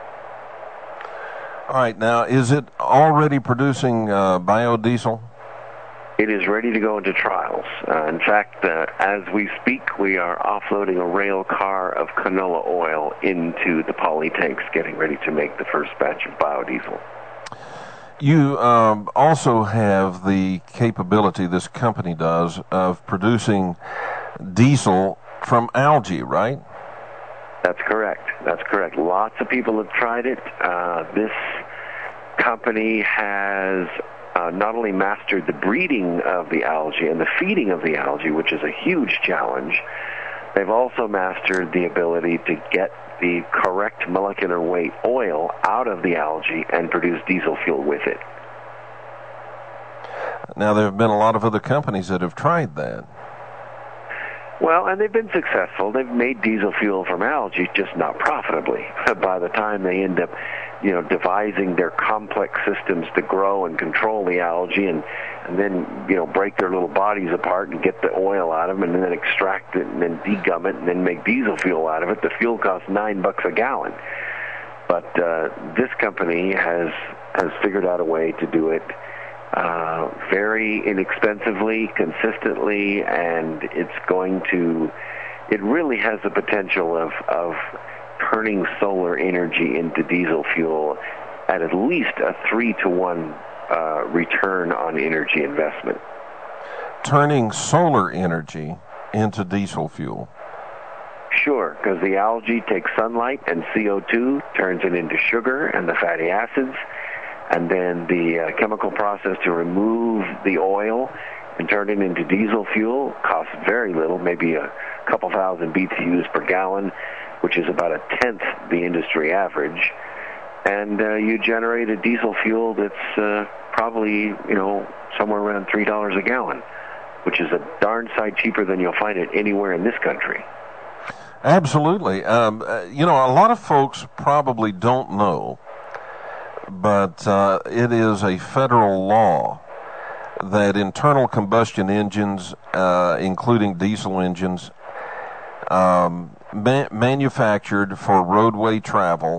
All right, now, is it already producing uh, biodiesel? It is ready to go into trials. Uh, in fact, uh, as we speak, we are offloading a rail car of canola oil into the poly tanks, getting ready to make the first batch of biodiesel. You um, also have the capability, this company does, of producing diesel from algae, right? That's correct. That's correct. Lots of people have tried it. Uh, this company has uh, not only mastered the breeding of the algae and the feeding of the algae, which is a huge challenge, they've also mastered the ability to get the correct molecular weight oil out of the algae and produce diesel fuel with it. Now, there have been a lot of other companies that have tried that. Well, and they've been successful. They've made diesel fuel from algae, just not profitably. By the time they end up, you know, devising their complex systems to grow and control the algae and, and then, you know, break their little bodies apart and get the oil out of them and then extract it and then degum it and then make diesel fuel out of it, the fuel costs nine bucks a gallon. But uh, this company has has figured out a way to do it Uh, very inexpensively, consistently, and it's going to, it really has the potential of, of turning solar energy into diesel fuel at at least a three to one uh, return on energy investment. Turning solar energy into diesel fuel? Sure, because the algae takes sunlight and C O two, turns it into sugar and the fatty acids, and then the uh, chemical process to remove the oil and turn it into diesel fuel costs very little, maybe a couple thousand B T Us per gallon, which is about a tenth the industry average. And uh, you generate a diesel fuel that's uh, probably, you know, somewhere around three dollars a gallon, which is a darn sight cheaper than you'll find it anywhere in this country. Absolutely. Um, uh, you know, a lot of folks probably don't know, but uh, it is a federal law that internal combustion engines, uh, including diesel engines, um, ma- manufactured for roadway travel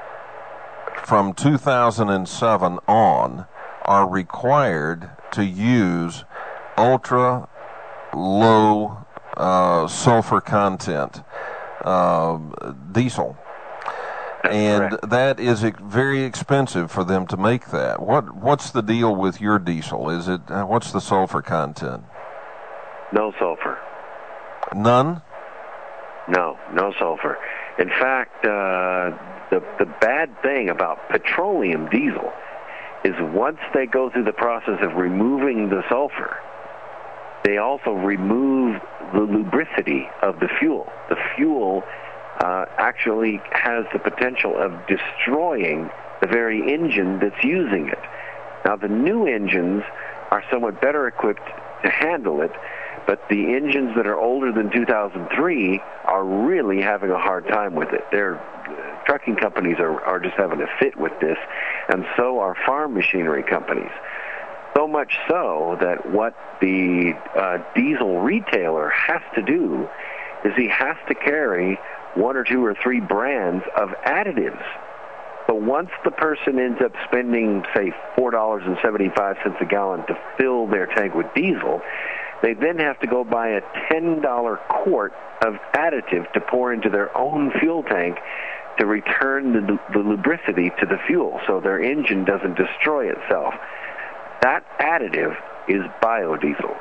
from two thousand seven on are required to use ultra low uh, sulfur content uh, diesel. That's and correct. That is ex- very expensive for them to make that. What what's the deal with your diesel? Is it uh, what's the sulfur content? No sulfur. None? No, no sulfur. In fact, uh, the the bad thing about petroleum diesel is once they go through the process of removing the sulfur, they also remove the lubricity of the fuel. The fuel uh, actually has the potential of destroying the very engine that's using it. Now, the new engines are somewhat better equipped to handle it, but the engines that are older than two thousand three are really having a hard time with it. Their uh, trucking companies are, are just having a fit with this, and so are farm machinery companies. So much so that what the uh, diesel retailer has to do is he has to carry one or two or three brands of additives. So once the person ends up spending, say, four dollars and seventy-five cents a gallon to fill their tank with diesel, they then have to go buy a ten dollar quart of additive to pour into their own fuel tank to return the, the lubricity to the fuel so their engine doesn't destroy itself. That additive is biodiesel.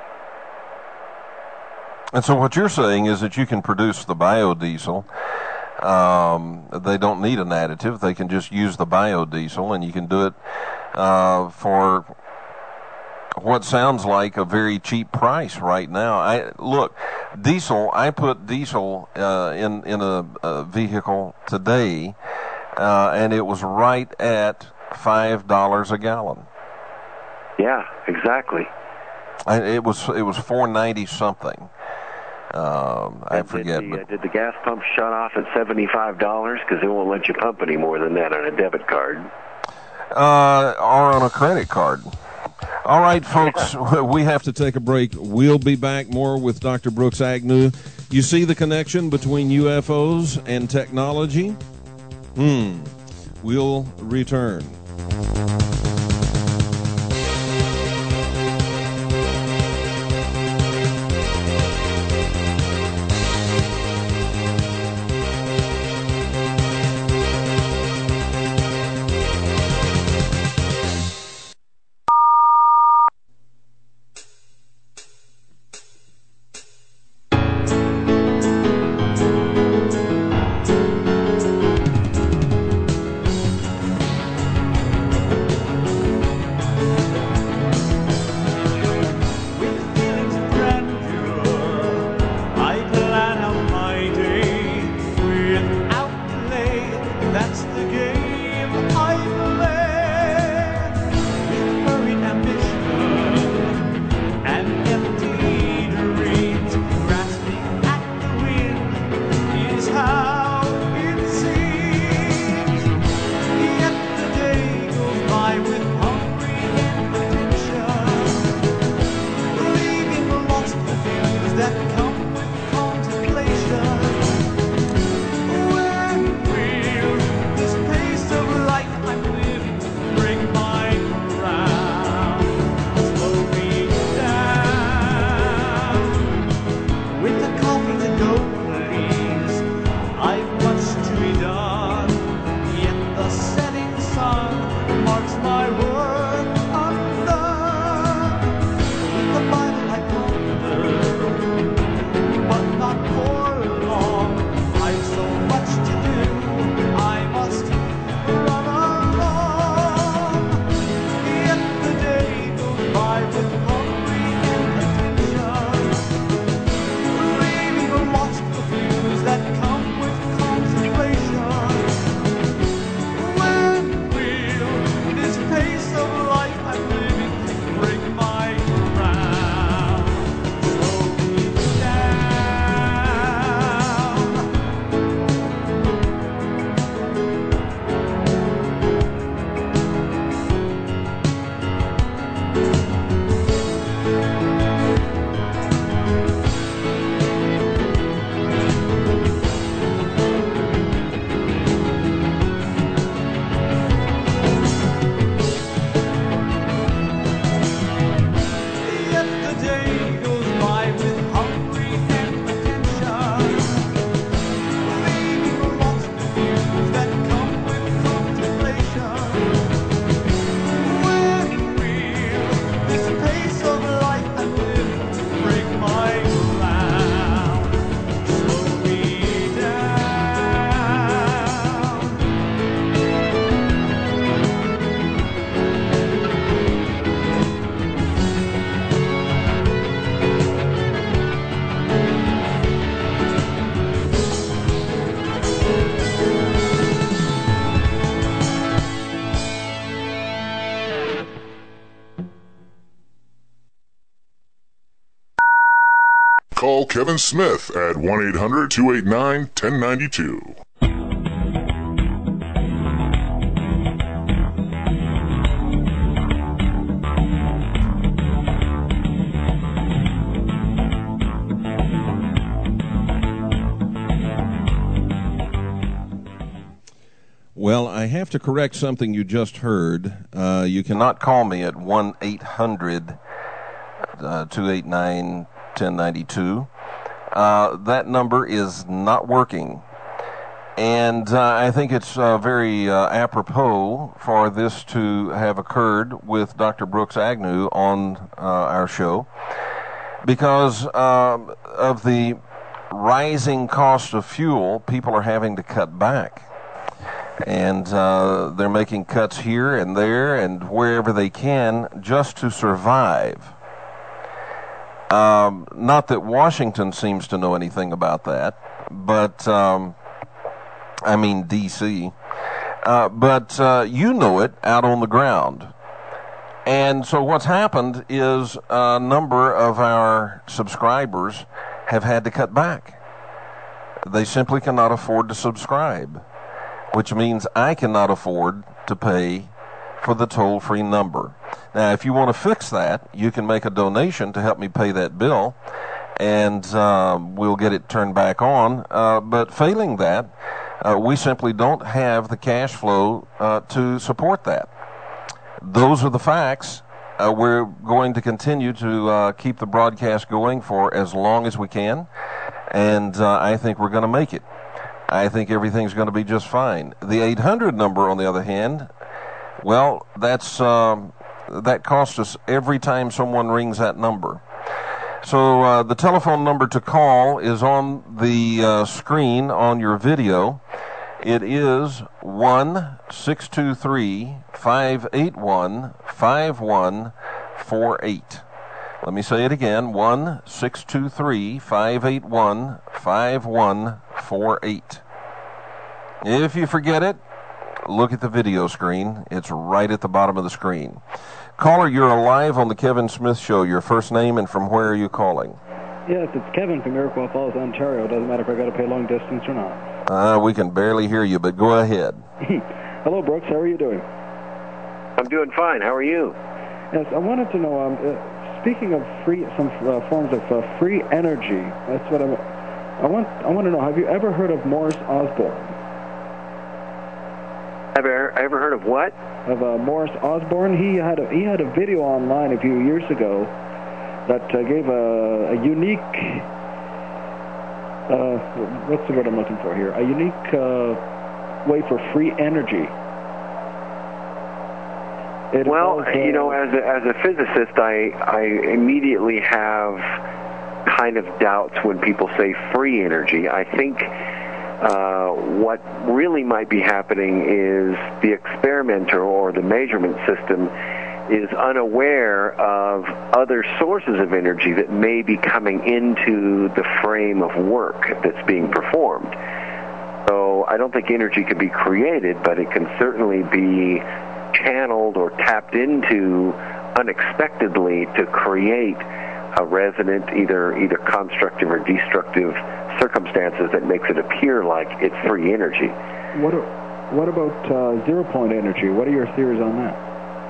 And so what you're saying is that you can produce the biodiesel. Um, they don't need an additive. They can just use the biodiesel, and you can do it uh, for what sounds like a very cheap price right now. I look, diesel. I put diesel uh, in in a, a vehicle today, uh, and it was right at five dollars a gallon. Yeah, exactly. I, it was it was four ninety something. Um, I and forget. Did the, but uh, did the gas pump shut off at seventy-five dollars? Because they won't let you pump any more than that on a debit card. Uh, or on a credit card. Uh, All right, folks, we have to take a break. We'll be back more with Doctor Brooks Agnew. You see the connection between U F Os and technology? Hmm. We'll return. Call Kevin Smith at one eight hundred two eight nine one oh nine two. Well, I have to correct something you just heard. Uh, you cannot call me at one eight hundred two eight nine one oh nine two. Uh, that number is not working. And uh, I think it's uh, very uh, apropos for this to have occurred with Doctor Brooks Agnew on uh, our show because uh, of the rising cost of fuel. People are having to cut back. And uh, they're making cuts here and there and wherever they can just to survive. Um, not that Washington seems to know anything about that, but, um, I mean D C, uh, but uh, you know it out on the ground. And so what's happened is a number of our subscribers have had to cut back. They simply cannot afford to subscribe, which means I cannot afford to pay for the toll-free number. Now, if you want to fix that, you can make a donation to help me pay that bill, and uh, we'll get it turned back on. Uh, but failing that, uh, we simply don't have the cash flow uh, to support that. Those are the facts. Uh, we're going to continue to uh, keep the broadcast going for as long as we can, and uh, I think we're going to make it. I think everything's going to be just fine. The eight hundred number, on the other hand, well, that's um, that costs us every time someone rings that number. So uh, the telephone number to call is on the uh, screen on your video. It is one six two three, five eight one, five one four eight. Let me say it again, one six two three, five eight one, five one four eight. If you forget it, look at the video screen. It's right at the bottom of the screen. Caller, you're alive on the Kevin Smith Show. Your first name and from where are you calling? Yes, it's Kevin from Iroquois Falls, Ontario. Doesn't matter if I got to pay long distance or not. Uh, we can barely hear you, but go ahead. Hello, Brooks. How are you doing? I'm doing fine. How are you? Yes, I wanted to know, um, uh, speaking of free, some uh, forms of uh, free energy, that's what I'm, I want I want to know, have you ever heard of Morris Osborne? Have I ever heard of what? Of uh, Morris Osborne. He had a, he had a video online a few years ago that uh, gave a, a unique, uh, what's the word I'm looking for here? A unique uh, way for free energy. It well, involves, uh, you know, as a, as a physicist, I, I immediately have kind of doubts when people say free energy. I think uh, what really might be happening is the experimenter or the measurement system is unaware of other sources of energy that may be coming into the frame of work that's being performed. So I don't think energy can be created, but it can certainly be channeled or tapped into unexpectedly to create a resonant, either either constructive or destructive circumstances that makes it appear like it's free energy. What what about uh, zero-point energy? What are your theories on that?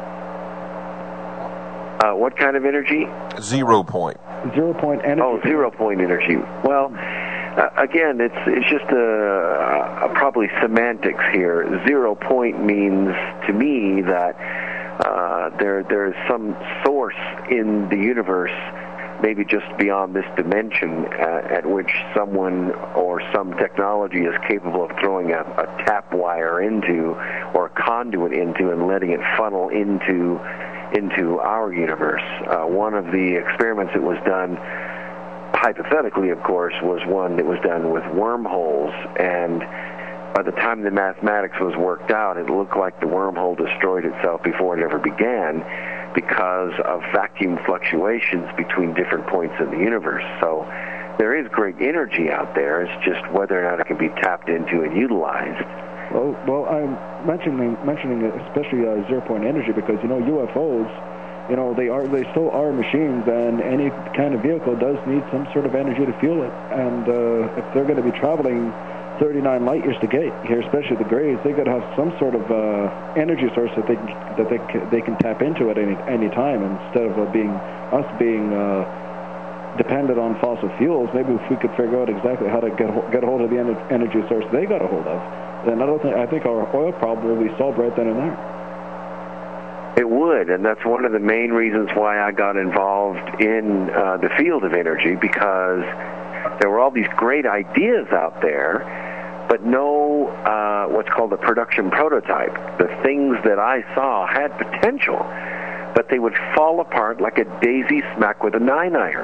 Uh, what kind of energy? Zero point. Zero-point energy. Oh, zero-point energy. Well, uh, again, it's it's just a, a probably semantics here. Zero point means to me that uh, there there's some source in the universe, maybe just beyond this dimension, uh, at which someone or some technology is capable of throwing a, a tap wire into or a conduit into and letting it funnel into into our universe. Uh, one of the experiments that was done, hypothetically, of course, was one that was done with wormholes, and by the time the mathematics was worked out, it looked like the wormhole destroyed itself before it ever began because of vacuum fluctuations between different points in the universe. So there is great energy out there. It's just whether or not it can be tapped into and utilized. Well, well, I'm mentioning mentioning especially uh, zero-point energy because you know U F Os, you know they are they still are machines, and any kind of vehicle does need some sort of energy to fuel it. And uh, if they're going to be traveling thirty-nine light years to get here, especially the Greys, they got to have some sort of uh, energy source that they can, that they can, they can tap into at any any time instead of uh, being us being uh, dependent on fossil fuels. Maybe if we could figure out exactly how to get get a hold of the energy source they got a hold of, then I don't think I think our oil problem will be solved right then and there. It would, and that's one of the main reasons why I got involved in uh, the field of energy, because there were all these great ideas out there, but no uh, what's called a production prototype. The things that I saw had potential, but they would fall apart like a daisy smack with a nine iron.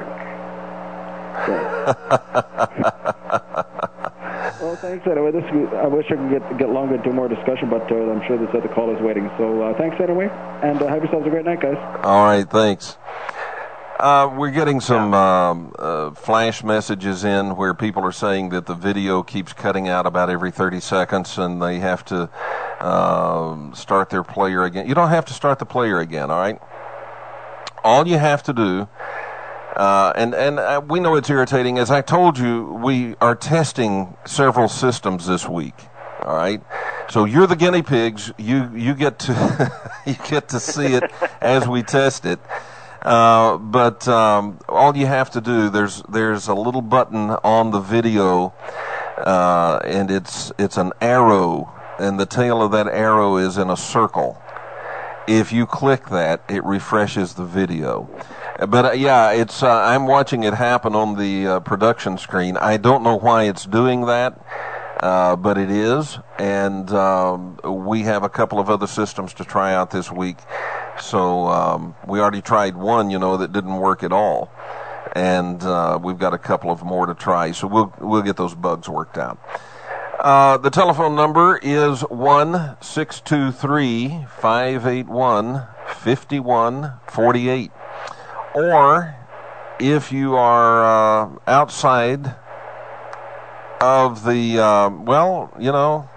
Well, thanks anyway. This, I wish I could get get longer into more discussion, but uh, I'm sure this other call is waiting. So uh, thanks anyway, and uh, have yourselves a great night, guys. All right, thanks. Uh, we're getting some um, uh, flash messages in where people are saying that the video keeps cutting out about every thirty seconds and they have to uh, start their player again. You don't have to start the player again, all right? All you have to do, uh, and, and uh, we know it's irritating. As I told you, we are testing several systems this week, all right? So you're the guinea pigs. You you get to you get to see it as we test it. Uh, but um, all you have to do, there's there's a little button on the video, uh, and it's it's an arrow, and the tail of that arrow is in a circle. If you click that, it refreshes the video. But uh, yeah, it's uh, I'm watching it happen on the uh, production screen. I don't know why it's doing that. Uh, but it is, and um, we have a couple of other systems to try out this week. So um, we already tried one, you know, that didn't work at all, and uh, we've got a couple of more to try. So we'll we'll get those bugs worked out. Uh, the telephone number is one six two three, five eight one, five one four eight, or if you are uh, outside of the, uh, well, you know,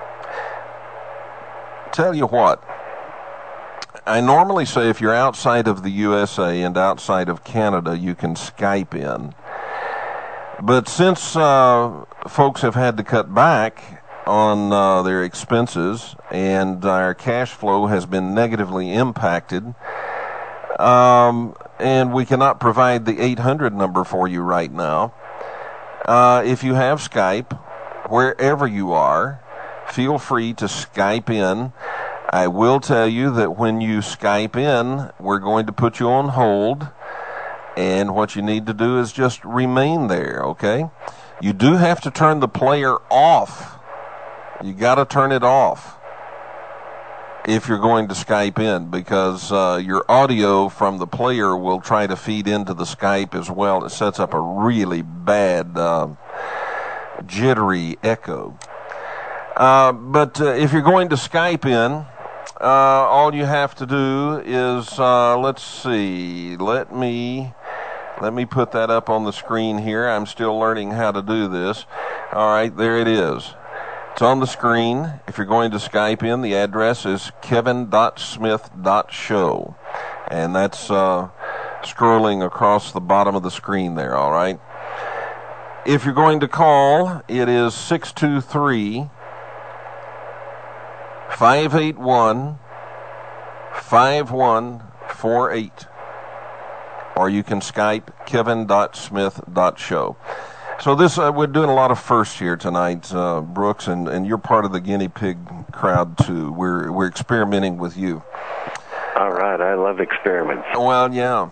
tell you what, I normally say if you're outside of the U S A and outside of Canada, you can Skype in. But since uh, folks have had to cut back on uh, their expenses and our cash flow has been negatively impacted, um, and we cannot provide the eight hundred number for you right now, Uh, if you have Skype, wherever you are, feel free to Skype in. I will tell you that when you Skype in, we're going to put you on hold, and what you need to do is just remain there, okay? You do have to turn the player off. You got to turn it off if you're going to Skype in, because uh, your audio from the player will try to feed into the Skype as well. It sets up a really bad, uh, jittery echo. Uh, but uh, if you're going to Skype in, uh, all you have to do is, uh, let's see, let me, let me put that up on the screen here. I'm still learning how to do this. All right, there it is. It's on the screen. If you're going to Skype in, the address is kevin dot smith dot show. And that's uh, scrolling across the bottom of the screen there, all right? If you're going to call, it is six two three, five eight one, five one four eight. Or you can Skype kevin dot smith dot show. So this, uh, we're doing a lot of firsts here tonight, uh, Brooks, and, and you're part of the guinea pig crowd too. We're we're experimenting with you. All right, I love experiments. Well, yeah.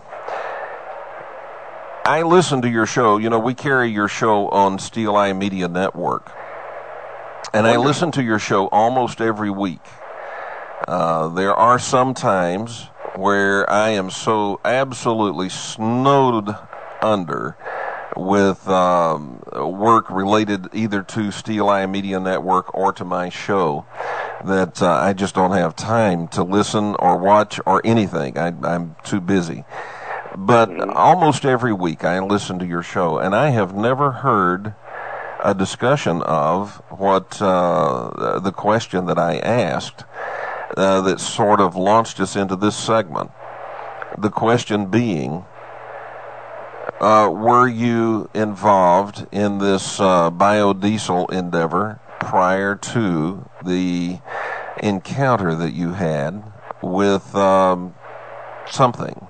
I listen to your show. You know, we carry your show on Steel Eye Media Network, and I listen to your show almost every week. Uh, there are some times where I am so absolutely snowed under with um, work related either to Steel Eye Media Network or to my show that uh, I just don't have time to listen or watch or anything. I, I'm too busy. But almost every week I listen to your show, and I have never heard a discussion of what uh, the question that I asked uh, that sort of launched us into this segment. The question being, Uh, were you involved in this uh, biodiesel endeavor prior to the encounter that you had with um, something?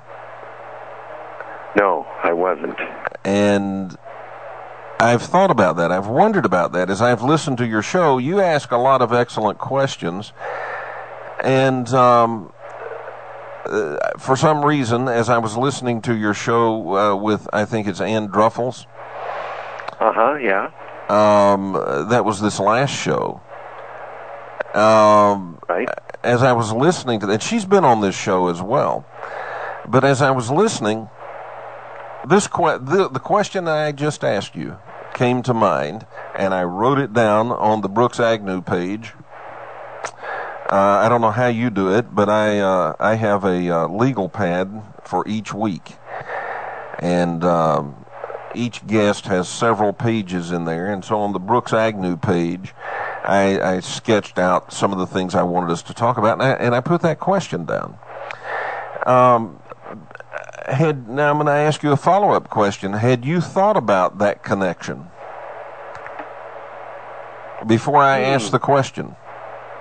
No, I wasn't. And I've thought about that. I've wondered about that. As I've listened to your show, you ask a lot of excellent questions. And um, uh, for some reason, as I was listening to your show uh, with, I think it's Ann Druffels. Uh-huh, yeah. Um, that was this last show. Um, right. As I was listening to that, she's been on this show as well. But as I was listening, this que- the, the question I just asked you came to mind, and I wrote it down on the Brooks Agnew page. Uh, I don't know how you do it, but I uh, I have a uh, legal pad for each week, and um, each guest has several pages in there. And so on the Brooks Agnew page, I, I sketched out some of the things I wanted us to talk about, and I, and I put that question down. Um, had now I'm going to ask you a follow-up question. Had you thought about that connection before I asked the question?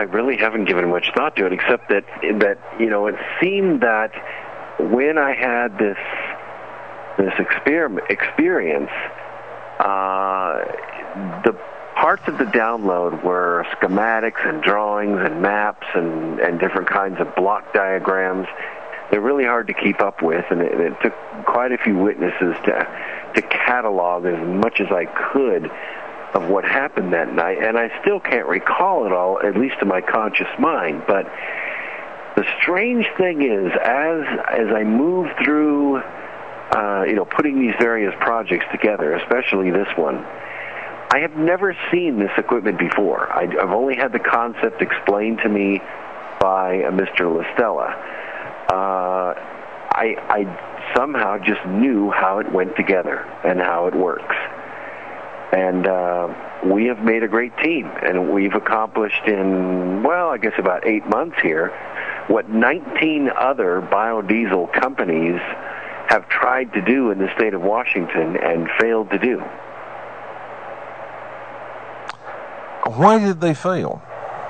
really haven't given much thought to it, except that that you know it seemed that when I had this this experiment experience, uh, the parts of the download were schematics and drawings and maps and, and different kinds of block diagrams. They're really hard to keep up with, and it, it took quite a few witnesses to to catalog as much as I could of what happened that night, and I still can't recall it all, at least to my conscious mind. But the strange thing is, as as I moved through, uh, you know, putting these various projects together, especially this one, I have never seen this equipment before. I, I've only had the concept explained to me by uh, Mister LaStella. Uh, I, I somehow just knew how it went together and how it works. And uh, we have made a great team, and we've accomplished in, well, I guess about eight months here, what nineteen other biodiesel companies have tried to do in the state of Washington and failed to do. Why did they fail?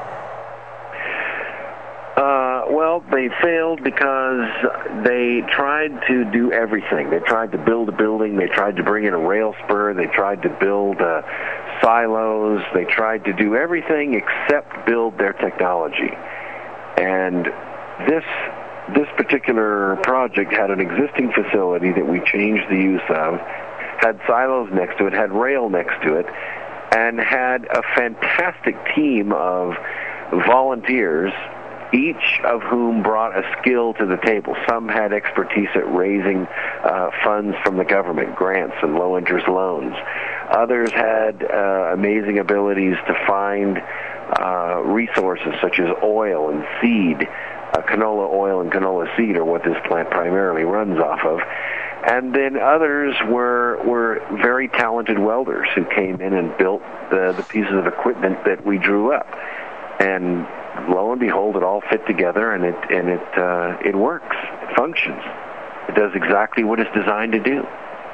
Uh, well, they failed because they tried to do everything. They tried to build a building. They tried to bring in a rail spur. They tried to build uh, silos. They tried to do everything except build their technology. And this this particular project had an existing facility that we changed the use of, had silos next to it, had rail next to it, and had a fantastic team of volunteers, each of whom brought a skill to the table. Some had expertise at raising uh, funds from the government, grants and low-interest loans. Others had uh, amazing abilities to find uh, resources such as oil and seed. Uh, canola oil and canola seed are what this plant primarily runs off of. And then others were were very talented welders who came in and built the, the pieces of equipment that we drew up. And lo and behold, it all fit together, and it and it uh, it works. It functions. It does exactly what it's designed to do.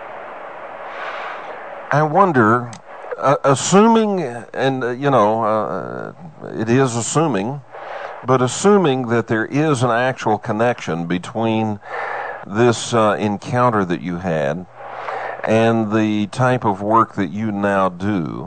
I wonder, uh, assuming, and uh, you know, uh, it is assuming, but assuming that there is an actual connection between this uh, encounter that you had and the type of work that you now do,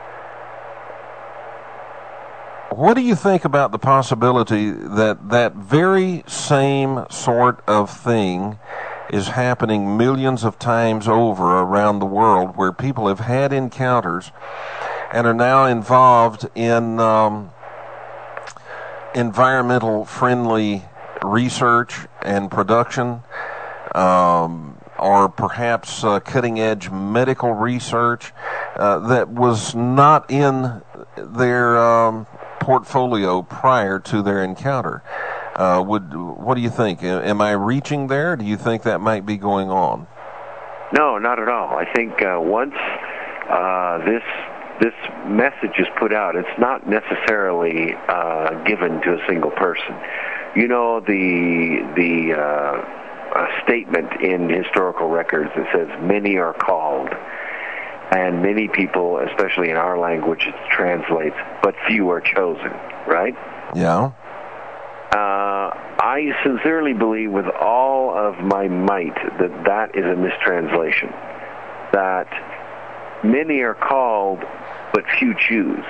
what do you think about the possibility that that very same sort of thing is happening millions of times over around the world, where people have had encounters and are now involved in um, environmental friendly research and production, um, or perhaps uh, cutting-edge medical research uh, that was not in their um, portfolio prior to their encounter? Uh, would what do you think? Am I reaching there? Do you think that might be going on? No, not at all. I think uh, once uh, this this message is put out, it's not necessarily uh, given to a single person. You know, the the uh, uh, statement in historical records that says many are called, and many people, especially in our language, it translates, but few are chosen, right? Yeah. Uh, I sincerely believe with all of my might that that is a mistranslation. That many are called, but few choose.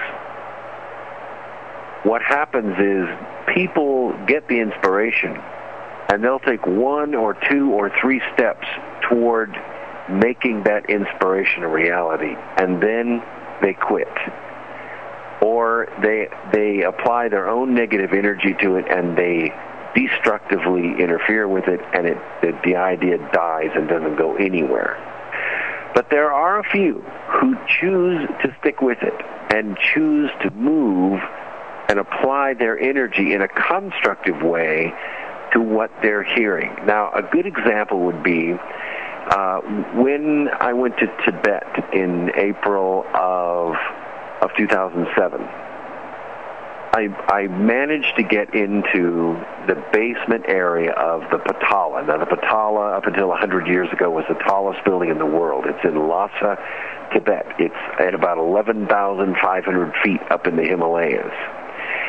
What happens is people get the inspiration, and they'll take one or two or three steps toward making that inspiration a reality, and then they quit. Or they they apply their own negative energy to it, and they destructively interfere with it, and it the, the idea dies and doesn't go anywhere. But there are a few who choose to stick with it and choose to move and apply their energy in a constructive way to what they're hearing. Now, a good example would be uh, when I went to Tibet in April of of two thousand seven. I, I managed to get into the basement area of the Potala. Now, the Potala, up until one hundred years ago, was the tallest building in the world. It's in Lhasa, Tibet. It's at about eleven thousand five hundred feet up in the Himalayas.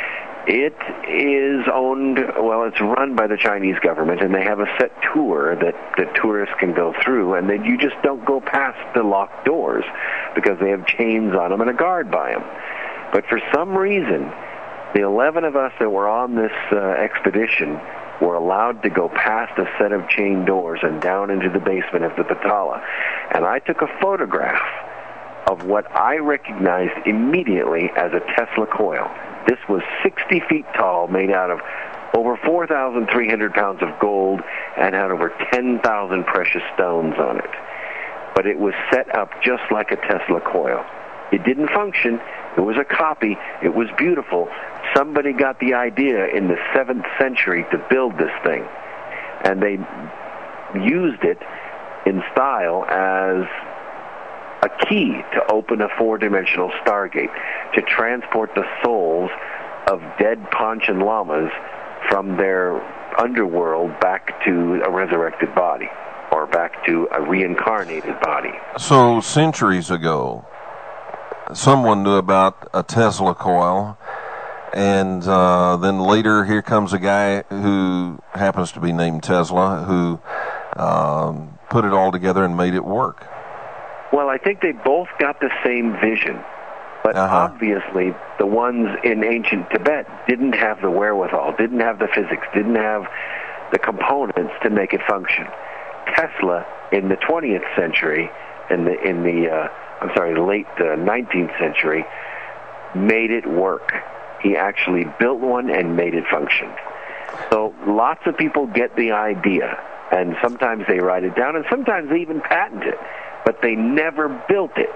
It is owned, well, it's run by the Chinese government, and they have a set tour that, that tourists can go through, and then you just don't go past the locked doors because they have chains on them and a guard by them. But for some reason, the eleven of us that were on this uh, expedition were allowed to go past a set of chain doors and down into the basement of the Potala. And I took a photograph of what I recognized immediately as a Tesla coil. This was sixty feet tall, made out of over four thousand three hundred pounds of gold and had over ten thousand precious stones on it. But it was set up just like a Tesla coil. It didn't function. It was a copy. It was beautiful. Somebody got the idea in the seventh century to build this thing. And they used it in style as a key to open a four-dimensional Stargate, to transport the souls of dead Panchen Lamas from their underworld back to a resurrected body, or back to a reincarnated body. So centuries ago, someone knew about a Tesla coil, and uh, then later here comes a guy who happens to be named Tesla, who um, put it all together and made it work. Well, I think they both got the same vision, but uh-huh. obviously the ones in ancient Tibet didn't have the wherewithal, didn't have the physics, didn't have the components to make it function. Tesla, in the twentieth century, in the in the uh, I'm sorry, the late uh, nineteenth century, made it work. He actually built one and made it function. So lots of people get the idea, and sometimes they write it down, and sometimes they even patent it, but they never built it.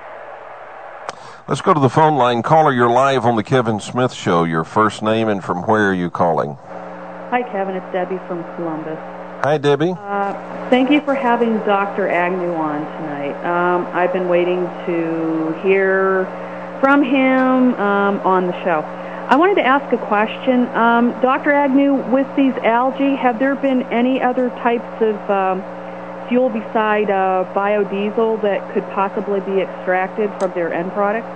Let's go to the phone line. Caller, you're live on the Kevin Smith Show. Your first name and from where are you calling? Hi, Kevin. It's Debbie from Columbus. Hi, Debbie. Uh, thank you for having Doctor Agnew on tonight. Um, I've been waiting to hear from him um, on the show. I wanted to ask a question. Um, Doctor Agnew, with these algae, have there been any other types of um, fuel beside uh, biodiesel that could possibly be extracted from their end product?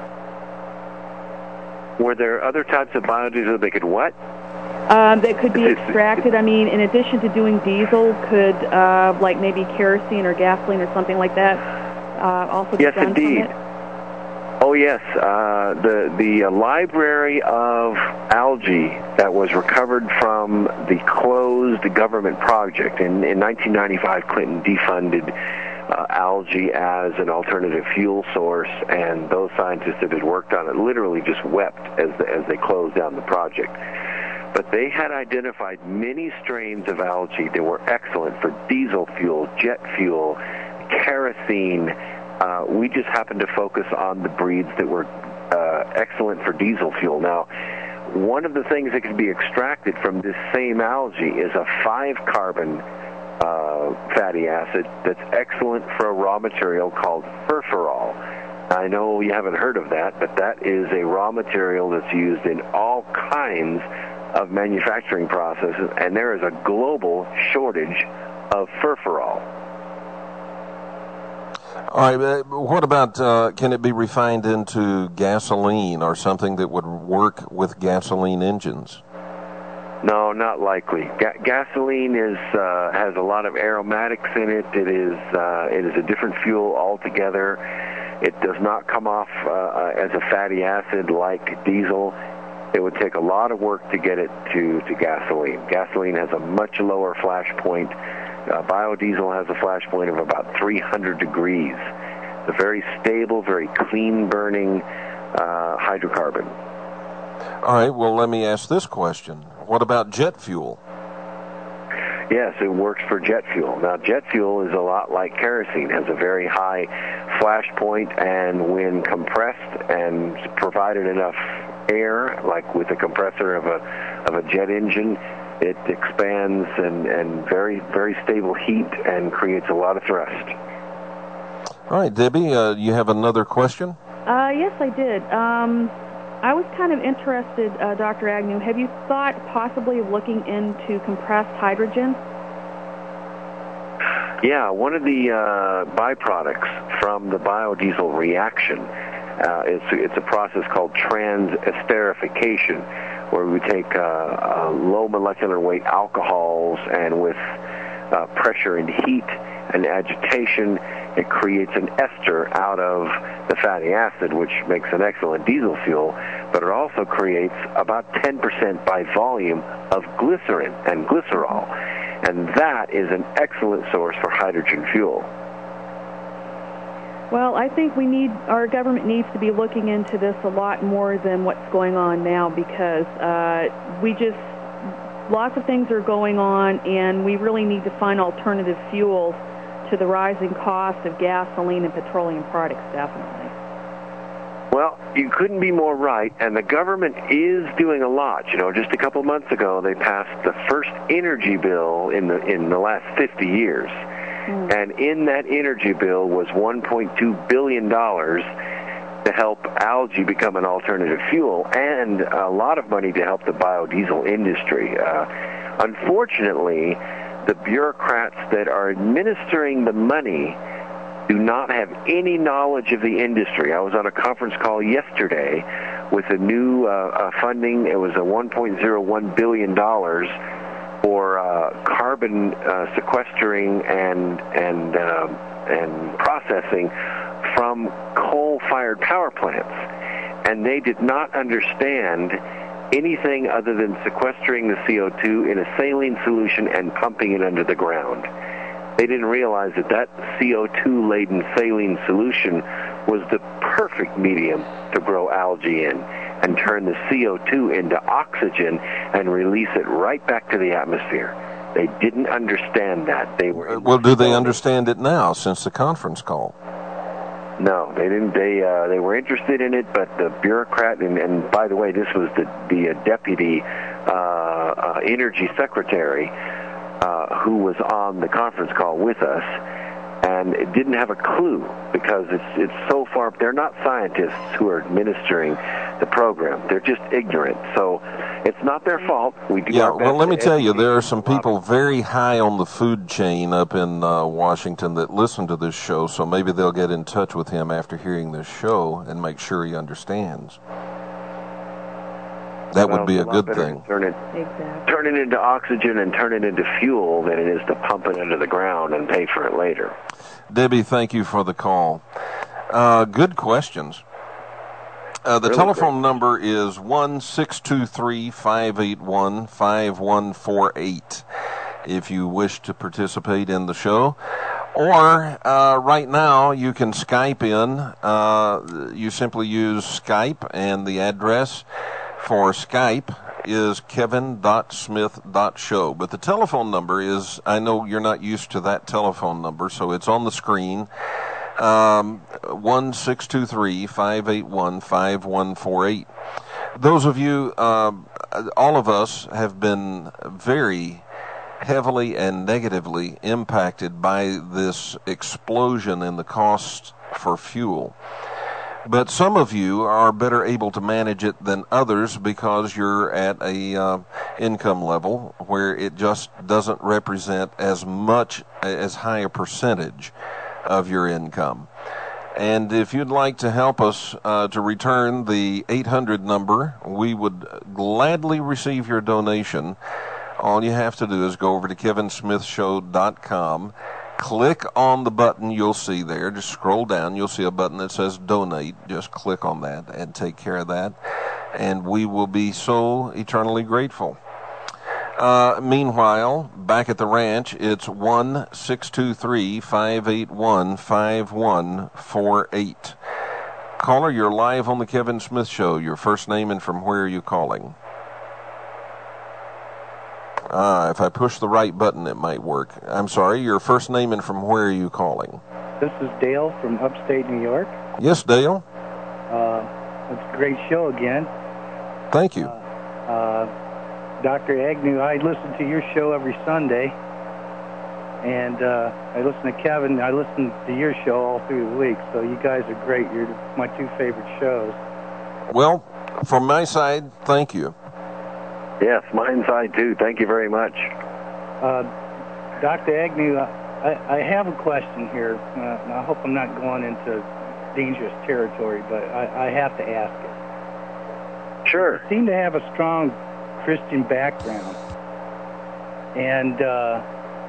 Were there other types of biodiesel that could what? Um, that could be extracted. I mean, in addition to doing diesel, could uh, like maybe kerosene or gasoline or something like that uh, also be yes, done indeed. from it? Oh yes, uh, the the uh, library of algae that was recovered from the closed government project in, in nineteen ninety-five. Clinton defunded uh, algae as an alternative fuel source, and those scientists that had worked on it literally just wept as the, as they closed down the project. But they had identified many strains of algae that were excellent for diesel fuel, jet fuel, kerosene. Uh, we just happened to focus on the breeds that were uh, excellent for diesel fuel. Now, one of the things that can be extracted from this same algae is a five-carbon uh, fatty acid that's excellent for a raw material called furfural. I know you haven't heard of that, but that is a raw material that's used in all kinds of manufacturing processes, and there is a global shortage of furfural. All right, uh, what about, uh, can it be refined into gasoline or something that would work with gasoline engines? No, not likely. Ga- gasoline is uh, has a lot of aromatics in it. It is uh, it is a different fuel altogether. It does not come off uh, as a fatty acid like diesel. It would take a lot of work to get it to, to gasoline. Gasoline has a much lower flash point. Uh, biodiesel has a flash point of about three hundred degrees. It's a very stable, very clean-burning uh, hydrocarbon. All right, well, let me ask this question. What about jet fuel? Yes, it works for jet fuel. Now, jet fuel is a lot like kerosene, has a very high flash point, and when compressed and provided enough air, like with the compressor of a of a jet engine, it expands and, and very, very stable heat and creates a lot of thrust. All right, Debbie, uh, you have another question? Uh, yes, I did. Um, I was kind of interested, uh, Doctor Agnew, have you thought possibly of looking into compressed hydrogen? Yeah, one of the uh, byproducts from the biodiesel reaction, uh, it's, it's a process called transesterification, where we take uh, uh, low molecular weight alcohols, and with uh, pressure and heat and agitation, it creates an ester out of the fatty acid, which makes an excellent diesel fuel, but it also creates about ten percent by volume of glycerin and glycerol, and that is an excellent source for hydrogen fuel. Well, I think we need, our government needs to be looking into this a lot more than what's going on now, because uh, we just, lots of things are going on, and we really need to find alternative fuels to the rising cost of gasoline and petroleum products, definitely. Well, you couldn't be more right, and the government is doing a lot. You know, just a couple months ago, they passed the first energy bill in the in the last fifty years. Mm. And in that energy bill was one point two billion dollars to help algae become an alternative fuel, and a lot of money to help the biodiesel industry. Uh, unfortunately, the bureaucrats that are administering the money do not have any knowledge of the industry. I was on a conference call yesterday with a new uh, uh, funding. It was a one point zero one billion dollars for uh, carbon uh, sequestering and and uh, and processing from coal-fired power plants, and they did not understand anything other than sequestering the C O two in a saline solution and pumping it under the ground. They didn't realize that that C O two laden saline solution was the perfect medium to grow algae in, and turn the C O two into oxygen and release it right back to the atmosphere. They didn't understand that. They were well. Do they understand it now since the conference call? No, they didn't. They uh, they were interested in it, but the bureaucrat, and, and by the way, this was the the uh, deputy uh, uh, energy secretary uh, who was on the conference call with us, and it didn't have a clue, because it's it's so far. They're not scientists who are administering the program. They're just ignorant. So it's not their fault. We do yeah, our best. Well, let me to tell you, there are some people very high on the food chain up in uh, Washington that listen to this show, so maybe they'll get in touch with him after hearing this show and make sure he understands. That well, would be a good thing. Turn it, exactly. turn it into oxygen and turn it into fuel than it is to pump it into the ground and pay for it later. Debbie, thank you for the call. Uh, good questions. Uh, the really telephone great. number is one six two three, five eight one, five one four eight if you wish to participate in the show. Or uh, right now you can Skype in. Uh, you simply use Skype, and the address for Skype is kevin dot smith dot show. But the telephone number is, I know you're not used to that telephone number, so it's on the screen. Um, one six two three, five eight one, five one four eight. Those of you, uh, all of us have been very heavily and negatively impacted by this explosion in the cost for fuel. But some of you are better able to manage it than others, because you're at a uh, income level where it just doesn't represent as much, as high a percentage of your income. And if you'd like to help us uh, to return the eight hundred number, we would gladly receive your donation. All you have to do is go over to kevin smith show dot com, click on the button you'll see there. Just scroll down, you'll see a button that says donate. Just click on that and take care of that, and we will be so eternally grateful. Uh, meanwhile, back at the ranch, it's one six two three, five eight one, five one four eight. Caller, you're live on the Kevin Smith Show. Your first name and from where are you calling? Ah, if I push the right button, it might work. I'm sorry, your first name and from where are you calling? This is Dale from upstate New York. Yes, Dale. Uh, it's a great show again. Thank you. Uh, uh, Doctor Agnew, I listen to your show every Sunday, and uh, I listen to Kevin. I listen to your show all through the week, so you guys are great. You're my two favorite shows. Well, from my side, thank you. Yes, mine side too. Thank you very much. Uh, Doctor Agnew, I, I have a question here. Uh, and I hope I'm not going into dangerous territory, but I, I have to ask it. Sure. Seem to have a strong Christian background. And uh,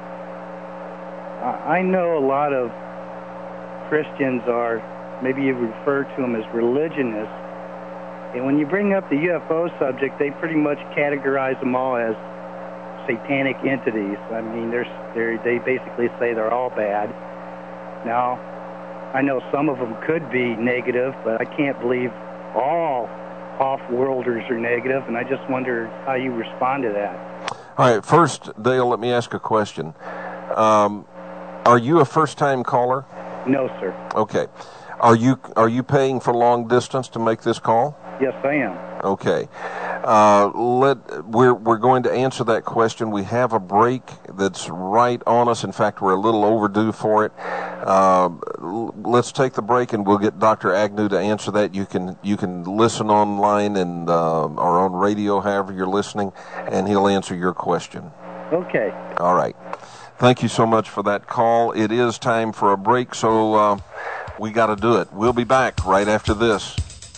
I know a lot of Christians are, maybe you refer to them as religionists. And when you bring up the U F O subject, they pretty much categorize them all as satanic entities. I mean, they're, they're, they basically say they're all bad. Now, I know some of them could be negative, but I can't believe all off-worlders are negative, and I just wonder how you respond to that. All right, first, Dale, let me ask a question. Um, are you a first-time caller? No, sir. Okay. Are you are you paying for long distance to make this call? Yes, I am. Okay. Uh, let we're we're going to answer that question. We have a break that's right on us. In fact, we're a little overdue for it. Uh, let's take the break, and we'll get Doctor Agnew to answer that. You can you can listen online and uh, or on radio, however you're listening, and he'll answer your question. Okay. All right. Thank you so much for that call. It is time for a break, so uh, we got to do it. We'll be back right after this.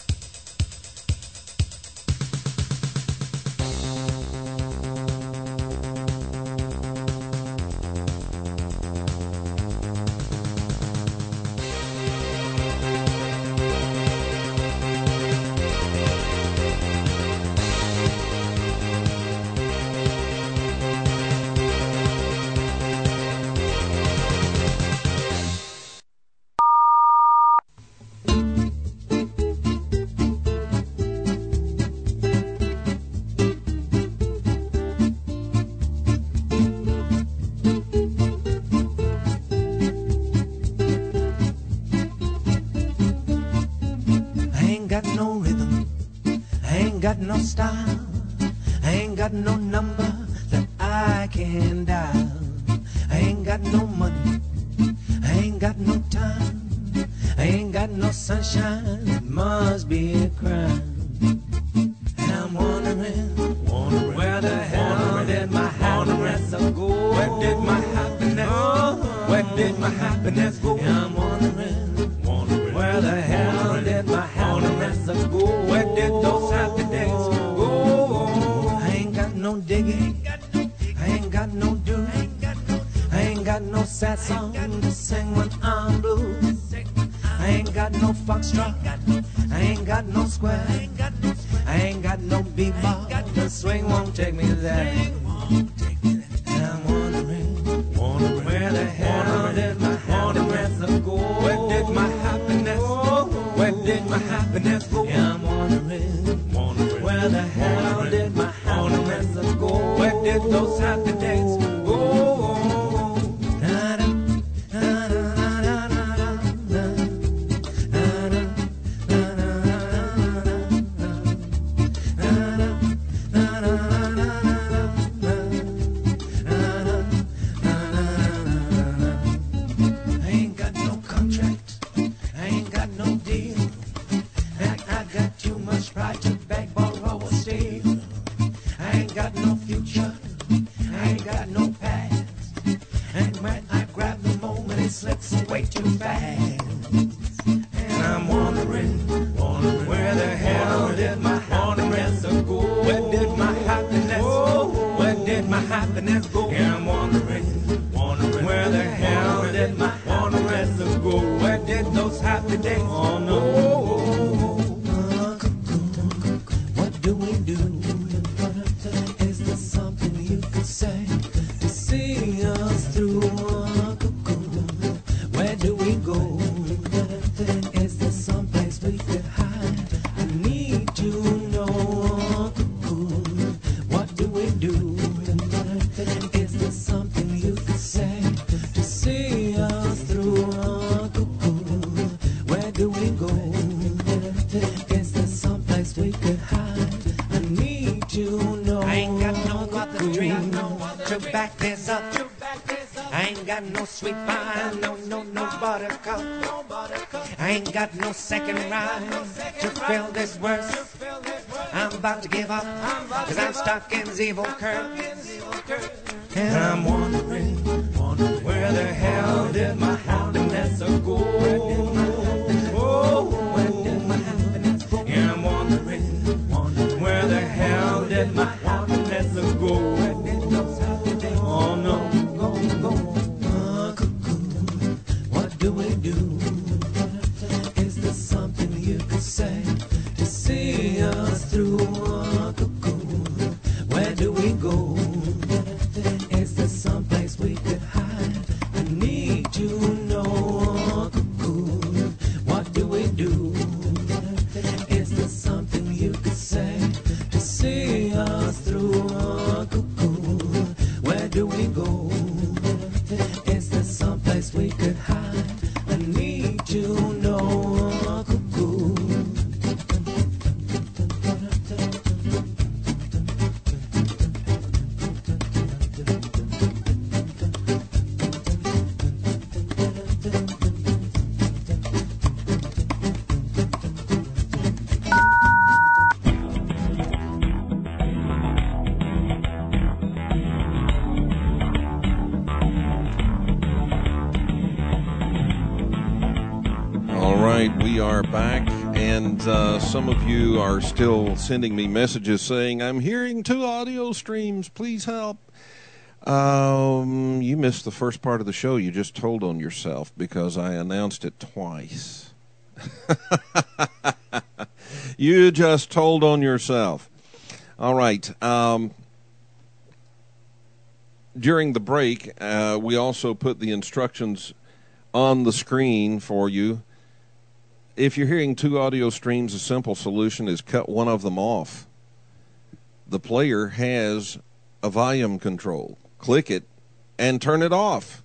No second rhyme to fill this verse. I'm about to give up, cause I'm stuck in these evil curves. And I'm wondering, wondering where the hell did my happiness go? Oh, where did my happiness go? And I'm wondering, wondering that might happen as I go. Oh no, go, go. Uh, cuckoo, what do we do? Is there something you could say to see us through? Uh, cuckoo, where do we go? Is there someplace we could hide? I need to know. Uh, cuckoo, what do we do? Is there something you could say to see us through? Uh, cuckoo, where do we go? Is there someplace we could hide? I need to know. Uh, cuckoo. All right, we are back, and uh, some of you are still sending me messages saying, I'm hearing two audio streams, please help. Um, you missed the first part of the show. You just told on yourself because I announced it twice. You just told on yourself. All right. Um, during the break, uh, we also put the instructions on the screen for you. If you're hearing two audio streams, a simple solution is cut one of them off. The player has a volume control. Click it and turn it off.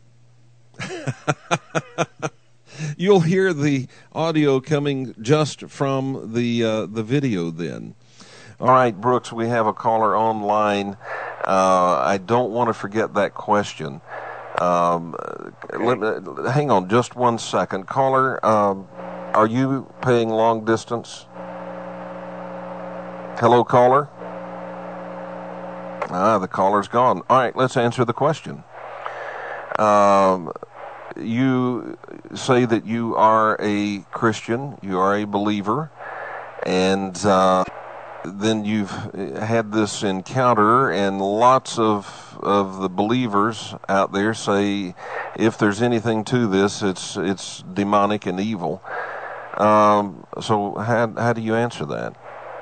You'll hear the audio coming just from the uh, the video then. All right, Brooks, we have a caller online. Uh, I don't want to forget that question. Um, let, hang on just one second. Caller, um, are you paying long distance? Hello, caller? Ah, the caller's gone. All right, let's answer the question. Um, you say that you are a Christian, you are a believer, and uh, then you've had this encounter, and lots of of the believers out there say, if there's anything to this, it's it's demonic and evil. Um, so how how do you answer that?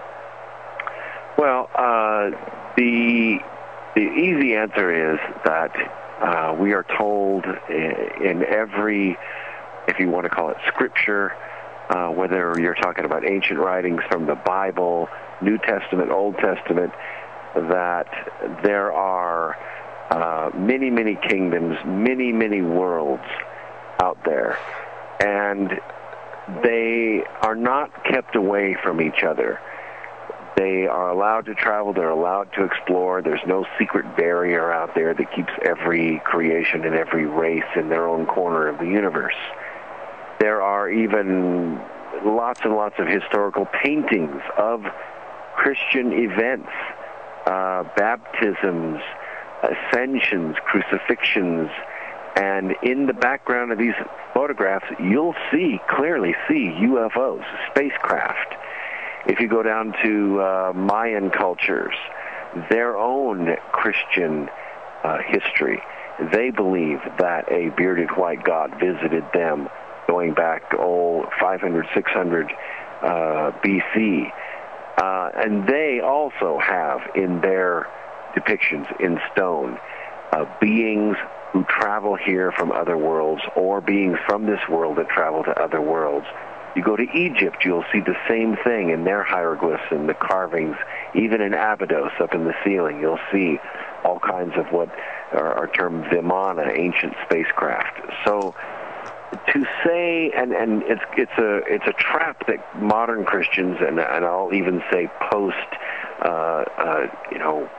Well, uh, the the easy answer is that uh, we are told in every, if you want to call it scripture, uh, whether you're talking about ancient writings from the Bible, New Testament, Old Testament, that there are uh, many, many kingdoms, many, many worlds out there, and they are not kept away from each other. They are allowed to travel. They're allowed to explore. There's no secret barrier out there that keeps every creation and every race in their own corner of the universe. There are even lots and lots of historical paintings of Christian events, uh, baptisms, ascensions, crucifixions, and in the background of these photographs, you'll see, clearly see U F Os, spacecraft. If you go down to uh, Mayan cultures, their own Christian uh, history, they believe that a bearded white god visited them going back, oh, five hundred, six hundred uh, B C. Uh, and they also have in their depictions in stone uh, beings who travel here from other worlds, or beings from this world that travel to other worlds. You go to Egypt, you'll see the same thing in their hieroglyphs and the carvings. Even in Abydos, up in the ceiling, you'll see all kinds of what are, are termed Vimana, ancient spacecraft. So to say, and, and it's it's a it's a trap that modern Christians, and, and I'll even say post, uh, uh, you know,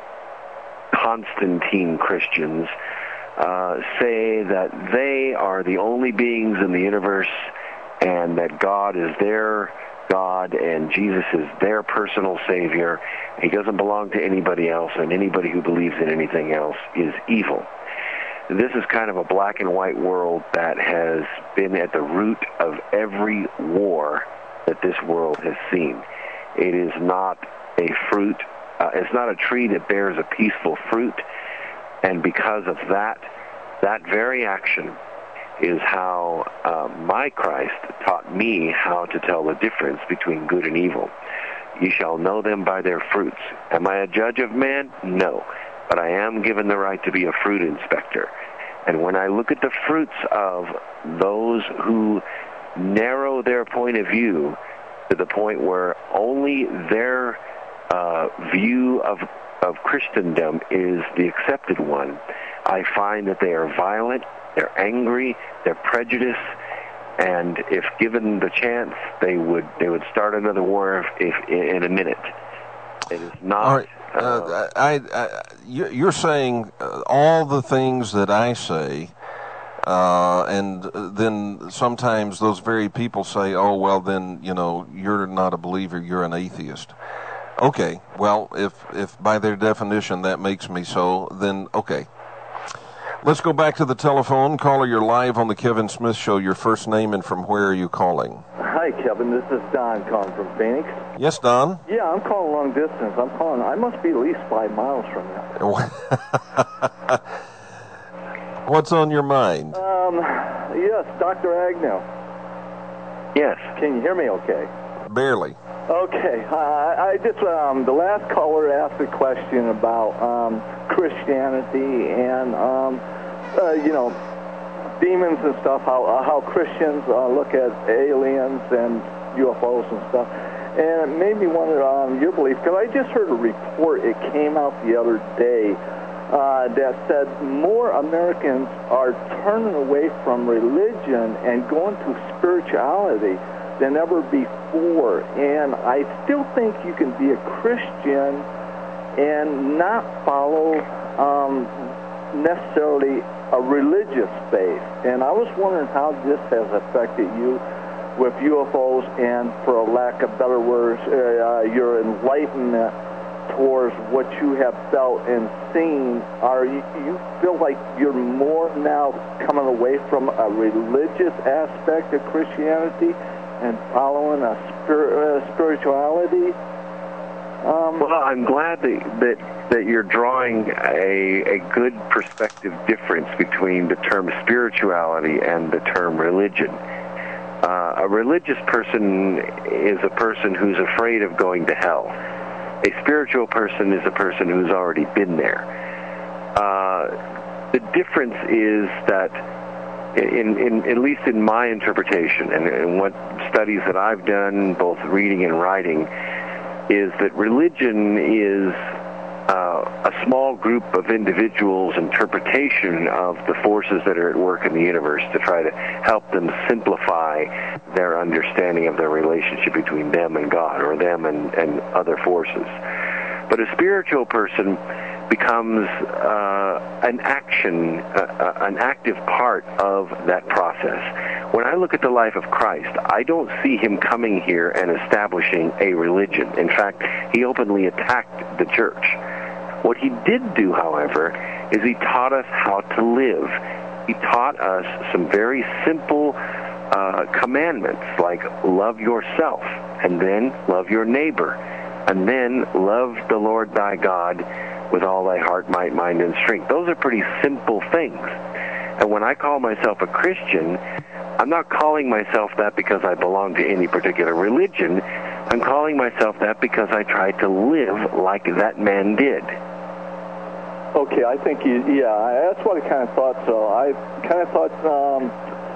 Constantine Christians, uh, say that they are the only beings in the universe, and that God is their God and Jesus is their personal Savior. He doesn't belong to anybody else, and anybody who believes in anything else is evil. This is kind of a black and white world that has been at the root of every war that this world has seen. It is not a fruit Uh, it's not a tree that bears a peaceful fruit. And because of that, that very action is how uh, my Christ taught me how to tell the difference between good and evil. You shall know them by their fruits. Am I a judge of man? No. But I am given the right to be a fruit inspector. And when I look at the fruits of those who narrow their point of view to the point where only their uh, view of, of Christendom is the accepted one, I find that they are violent, they're angry, they're prejudiced, and if given the chance, they would they would start another war if, if in a minute. It is not. All right. Uh, I, I, you're saying uh, all the things that I say, uh, and then sometimes those very people say, "Oh, well, then you know you're not a believer; you're an atheist." Okay. Well, if if by their definition that makes me so, then okay. Let's go back to the telephone. Caller, you're live on the Kevin Smith Show. Your first name and from where are you calling? Hi, Kevin. This is Don calling from Phoenix. Yes, Don? Yeah, I'm calling long distance. I'm calling. I must be at least five miles from you. What's on your mind? Um, yes, Doctor Agnew. Yes. Can you hear me okay? Barely. Okay. Uh, I just, um, the last caller asked a question about um, Christianity and, um, uh, you know, demons and stuff, how uh, how Christians uh, look at aliens and U F Os and stuff. And it made me wonder on um, your belief, because I just heard a report, it came out the other day, uh, that said more Americans are turning away from religion and going to spirituality than ever before. And I still think you can be a Christian and not follow um, necessarily a religious faith. And I was wondering how this has affected you with U F Os and, for a lack of better words, uh, your enlightenment towards what you have felt and seen. Are you, you feel like you're more now coming away from a religious aspect of Christianity and following a spir- uh, spirituality? Um, well, I'm glad that, that that you're drawing a a good perspective difference between the term spirituality and the term religion. Uh, a religious person is a person who's afraid of going to hell. A spiritual person is a person who's already been there. Uh, the difference is that, in, in at least in my interpretation, and, and what studies that I've done, both reading and writing, is that religion is uh, a small group of individuals' interpretation of the forces that are at work in the universe to try to help them simplify their understanding of their relationship between them and God, or them and, and other forces. But a spiritual person becomes uh, an action, uh, an active part of that process. When I look at the life of Christ, I don't see him coming here and establishing a religion. In fact, he openly attacked the church. What he did do, however, is he taught us how to live. He taught us some very simple uh, commandments, like love yourself, and then love your neighbor, and then love the Lord thy God with all thy heart, might, mind, and strength. Those are pretty simple things. And when I call myself a Christian, I'm not calling myself that because I belong to any particular religion. I'm calling myself that because I try to live like that man did. Okay, I think you, yeah, that's what I kind of thought so. I kind of thought um,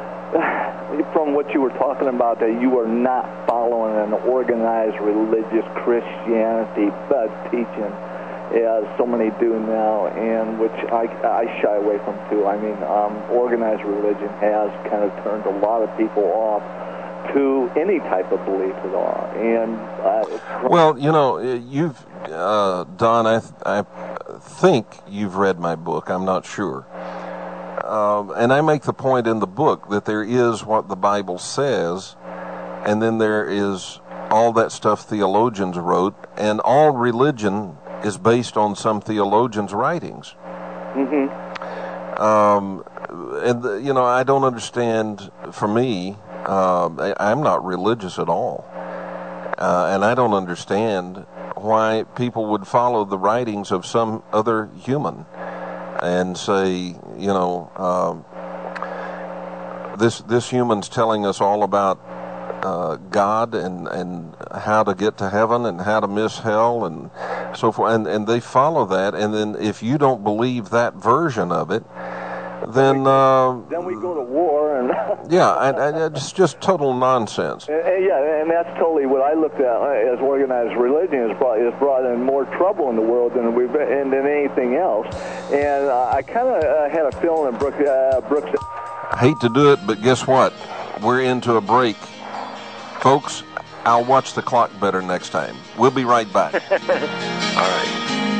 from what you were talking about that you were not following an organized religious Christianity but teaching, as so many do now, and which I, I shy away from too. I mean, um, organized religion has kind of turned a lot of people off to any type of belief at all. And uh, well, you know, you've uh, Don, I th- I think you've read my book. I'm not sure, um, and I make the point in the book that there is what the Bible says, and then there is all that stuff theologians wrote, and all religion is based on some theologians' writings. Mm-hmm. Um, and, the, you know, I don't understand, for me, um, I, I'm not religious at all. Uh, and I don't understand why people would follow the writings of some other human and say, you know, um, this this human's telling us all about uh, God and, and how to get to heaven and how to miss hell and so forth, and, and they follow that, and then if you don't believe that version of it, then uh, then we go to war, and yeah, and, and it's just total nonsense. And, and yeah, and that's totally what I looked at as organized religion has brought has brought in more trouble in the world than we've been, than anything else. And uh, I kind of uh, had a feeling that Brooks, uh, Brooks. I hate to do it, but guess what? We're into a break, folks. I'll watch the clock better next time. We'll be right back. All right.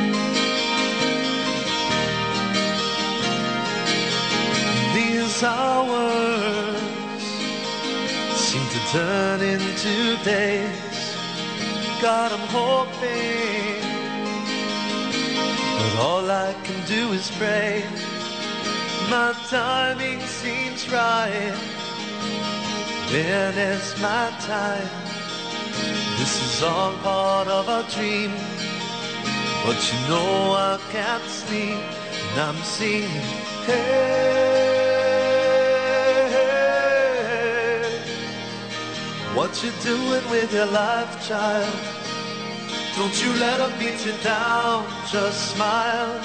These hours seem to turn into days. God, I'm hoping, but all I can do is pray. My timing seems right. When is my time? This is all part of a dream, but you know I can't sleep, and I'm seeing, hey, what you doing with your life, child? Don't you let them beat you down, just smile.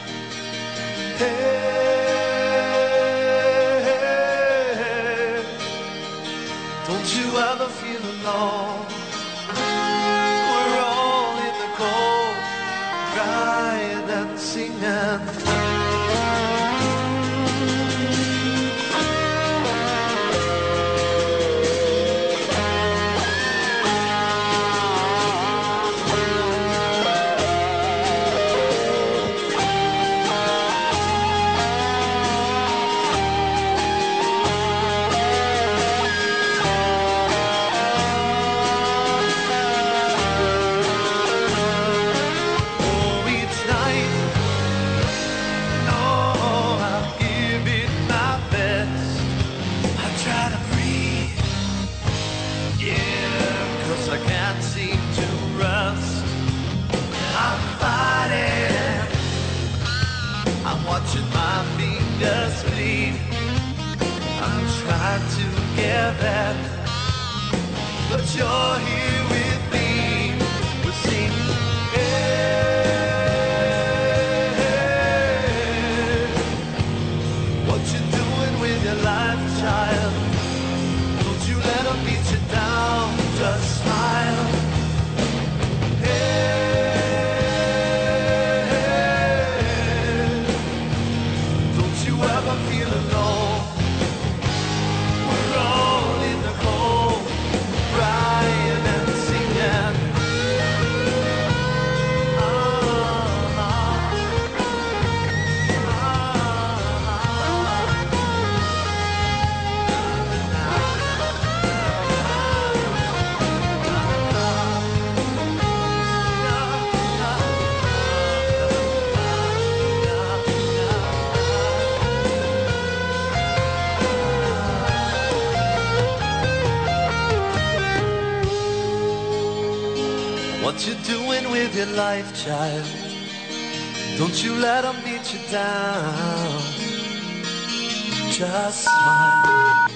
Hey, don't you ever feel alone? We're all in the cold, crying and singing. Watching my fingers bleed. I'm trying to get that, but you're here with me. We're singing, hey, what you doing with your life, child? Don't you let them beat you down, just smile. Hey, feel alone. We're all in the cold, crying and singing. Ah, ah, what you doing with your life, child? Don't you let them beat you down. Just smile.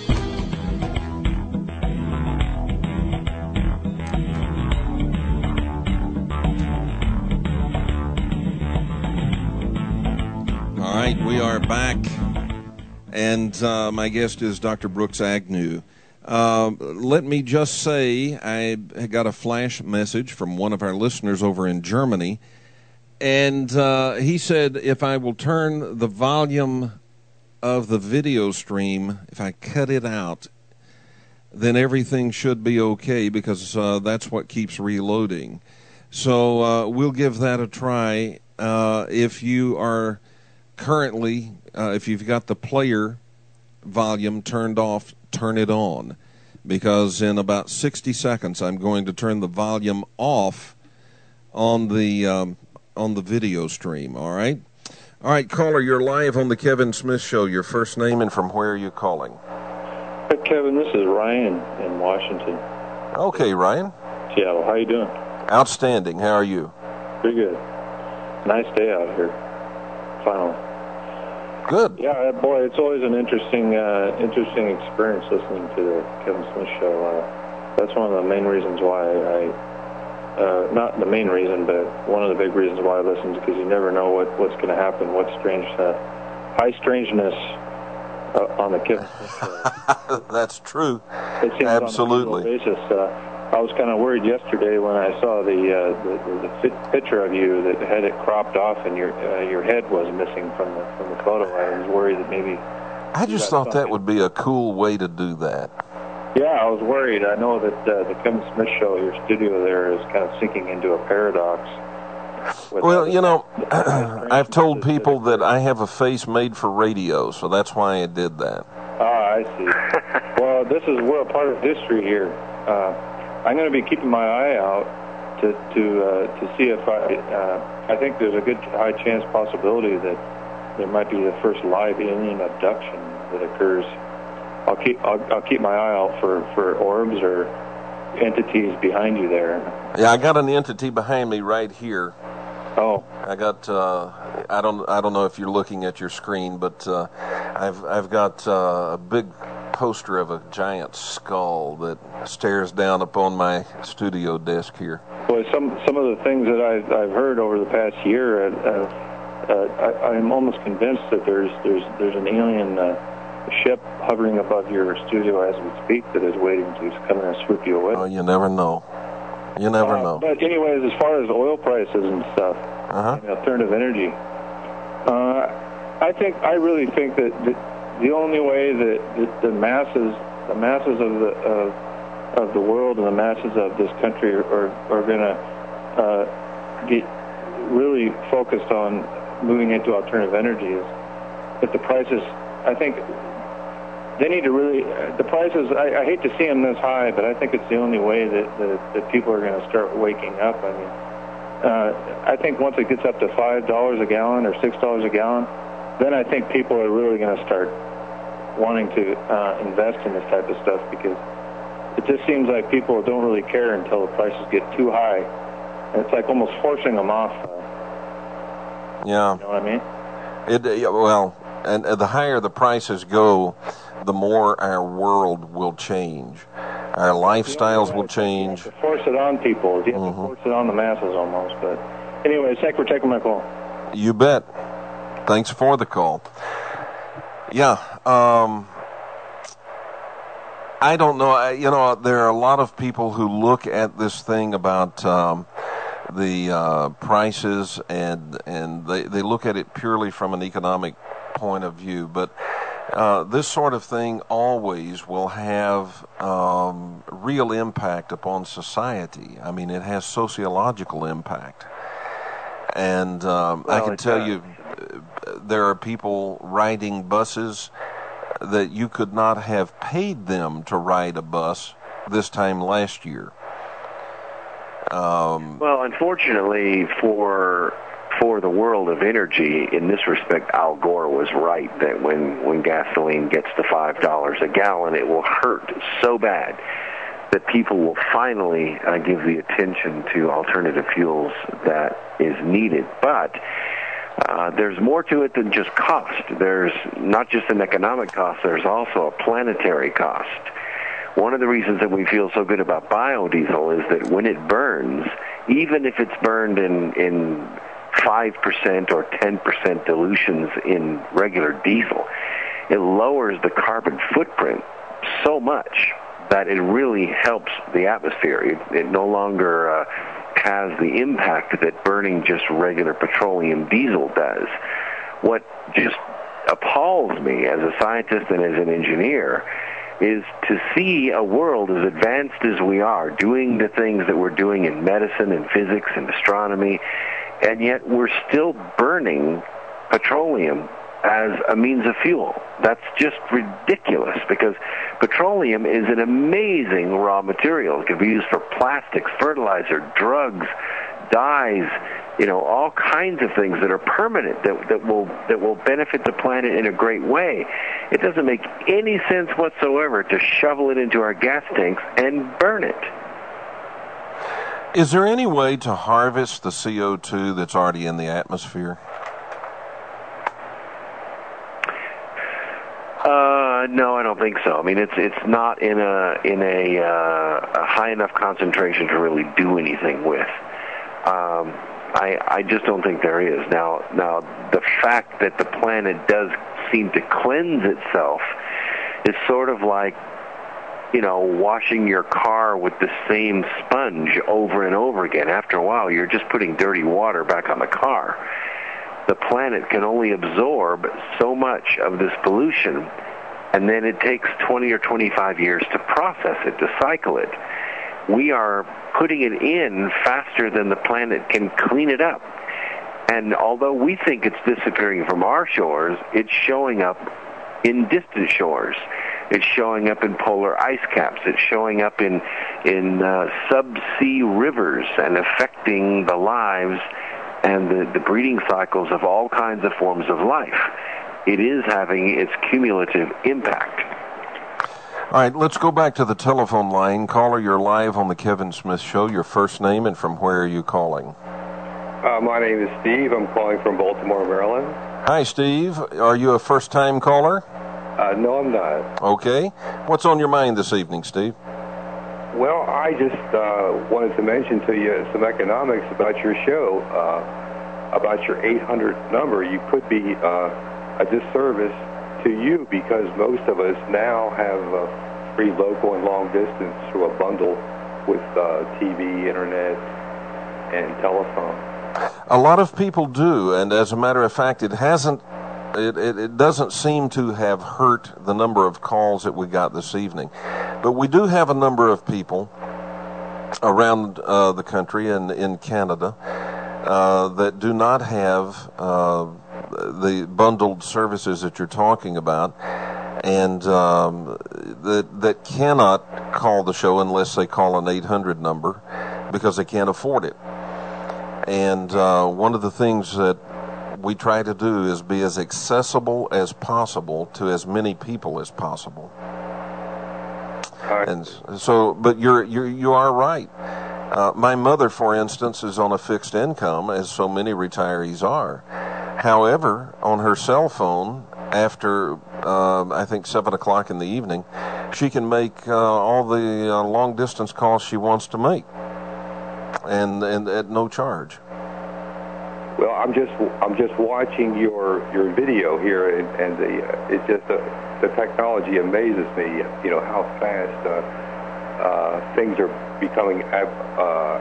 All right, we are back, and uh, my guest is Doctor Brooks Agnew. Uh, let me just say, I got a flash message from one of our listeners over in Germany, and uh, he said if I will turn the volume of the video stream, if I cut it out, then everything should be okay, because uh, that's what keeps reloading. So uh, we'll give that a try. Uh, if you are currently, uh, if you've got the player volume turned off, turn it on, because in about sixty seconds I'm going to turn the volume off on the um, on the video stream. All right, all right, caller, you're live on the Kevin Smith Show. Your first name and from where are you calling? Hey, Kevin, this is Ryan in Washington. Okay, Ryan. Seattle. How you doing? Outstanding. How are you? Pretty good. Nice day out here. Finally. Good. Yeah, boy, it's always an interesting, uh, interesting experience listening to the Kevin Smith Show. Uh, that's one of the main reasons why I, uh, not the main reason, but one of the big reasons why I listen, because you never know what, what's going to happen, what strange, uh, high strangeness uh, on the Kevin Smith Show. That's true. It seems Absolutely. On a regular basis. Uh, I was kind of worried yesterday when I saw the uh, the, the fit picture of you that had it cropped off and your uh, your head was missing from the from the photo. I was worried that maybe. I just thought that would be a cool way to do that. Yeah, I was worried. I know that uh, the Kevin Smith Show, your studio there, is kind of sinking into a paradox. Well, you know, I've told people that I have a face made for radio, so that's why I did that. Ah, I see. Well, this is we're a part of history here. Uh, I'm going to be keeping my eye out to to uh, to see if I uh, I think there's a good high chance possibility that there might be the first live alien abduction that occurs. I'll keep I'll, I'll keep my eye out for, for orbs or entities behind you there. Yeah, I got an entity behind me right here. Oh, I got uh, I don't I don't know if you're looking at your screen, but uh, I've I've got uh, a big poster of a giant skull that stares down upon my studio desk here. Well, some some of the things that I've, I've heard over the past year, uh, uh, I, I'm almost convinced that there's there's there's an alien uh, ship hovering above your studio as we speak that is waiting to come in and swoop you away. Oh, you never know. You never uh, know. But anyways, as far as oil prices and stuff, uh-huh. and alternative energy, uh, I think I really think that. that the only way that, that the masses, the masses of the of, of the world and the masses of this country are are going to uh, get really focused on moving into alternative energy is if the prices. I think they need to really the prices. I, I hate to see them this high, but I think it's the only way that that, that people are going to start waking up. I mean, uh, I think once it gets up to five dollars a gallon or six dollars a gallon, then I think people are really going to start wanting to uh, invest in this type of stuff, because it just seems like people don't really care until the prices get too high. And it's like almost forcing them off. Uh, yeah. You know what I mean? It, well, and uh, the higher the prices go, the more our world will change. Our lifestyles will change. You have to force it on people. You have mm-hmm. to force it on the masses almost. But anyway, thanks for taking my call. You bet. Thanks for the call. Yeah, um, I don't know. I, you know, there are a lot of people who look at this thing about um, the uh, prices, and and they, they look at it purely from an economic point of view. But uh, this sort of thing always will have um, real impact upon society. I mean, it has sociological impact. And um, well, I can tell does. you, there are people riding buses that you could not have paid them to ride a bus this time last year. Um, well, unfortunately for for the world of energy, in this respect, Al Gore was right that when, when gasoline gets to five dollars a gallon, it will hurt so bad that people will finally uh, give the attention to alternative fuels that is needed. But uh, there's more to it than just cost. There's not just an economic cost, there's also a planetary cost. One of the reasons that we feel so good about biodiesel is that when it burns, even if it's burned in, in five percent or ten percent dilutions in regular diesel, it lowers the carbon footprint so much that it really helps the atmosphere. It, it no longer uh, has the impact that burning just regular petroleum diesel does. What just appalls me as a scientist and as an engineer is to see a world as advanced as we are, doing the things that we're doing in medicine and physics and astronomy, and yet we're still burning petroleum as a means of fuel. That's just ridiculous, because petroleum is an amazing raw material. It can be used for plastics, fertilizer, drugs, dyes, you know, all kinds of things that are permanent, that, that will that will benefit the planet in a great way. It doesn't make any sense whatsoever to shovel it into our gas tanks and burn it. Is there any way to harvest the C O two that's already in the atmosphere? Uh, no, I don't think so. I mean, it's it's not in a in a, uh, a high enough concentration to really do anything with. Um, I I just don't think there is. Now now the fact that the planet does seem to cleanse itself is sort of like, you know, washing your car with the same sponge over and over again. After a while, you're just putting dirty water back on the car. The planet can only absorb so much of this pollution, and then it takes twenty or twenty-five years to process it, to cycle it. We are putting it in faster than the planet can clean it up. And although we think it's disappearing from our shores, it's showing up in distant shores. It's showing up in polar ice caps. It's showing up in in uh, subsea rivers and affecting the lives and the, the breeding cycles of all kinds of forms of life. It is having its cumulative impact. All right, let's go back to the telephone line. Caller, you're live on the Kevin Smith Show. Your first name and from where are you calling? Uh, my name is Steve. I'm calling from Baltimore, Maryland. Hi, Steve. Are you a first-time caller? Uh, no, I'm not. Okay. What's on your mind this evening, Steve? Well, I just uh, wanted to mention to you some economics about your show, uh, about your eight hundred number. You could be uh, a disservice to you because most of us now have uh, free local and long distance through a bundle with uh, T V, internet, and telephone. A lot of people do, and as a matter of fact, it hasn't. It, it, it doesn't seem to have hurt the number of calls that we got this evening. But we do have a number of people around uh, the country and in Canada uh, that do not have uh, the bundled services that you're talking about, and um, that, that cannot call the show unless they call an eight hundred number because they can't afford it. And uh, one of the things that we try to do is be as accessible as possible to as many people as possible. And so, but you're, you're you are right. Uh, my mother, for instance, is on a fixed income, as so many retirees are. However, on her cell phone, after uh, I think seven o'clock in the evening, she can make uh, all the uh, long distance calls she wants to make, and and at no charge. Well, I'm just I'm just watching your your video here, and, and the uh, it's just uh, the technology amazes me. You know how fast uh, uh, things are becoming uh,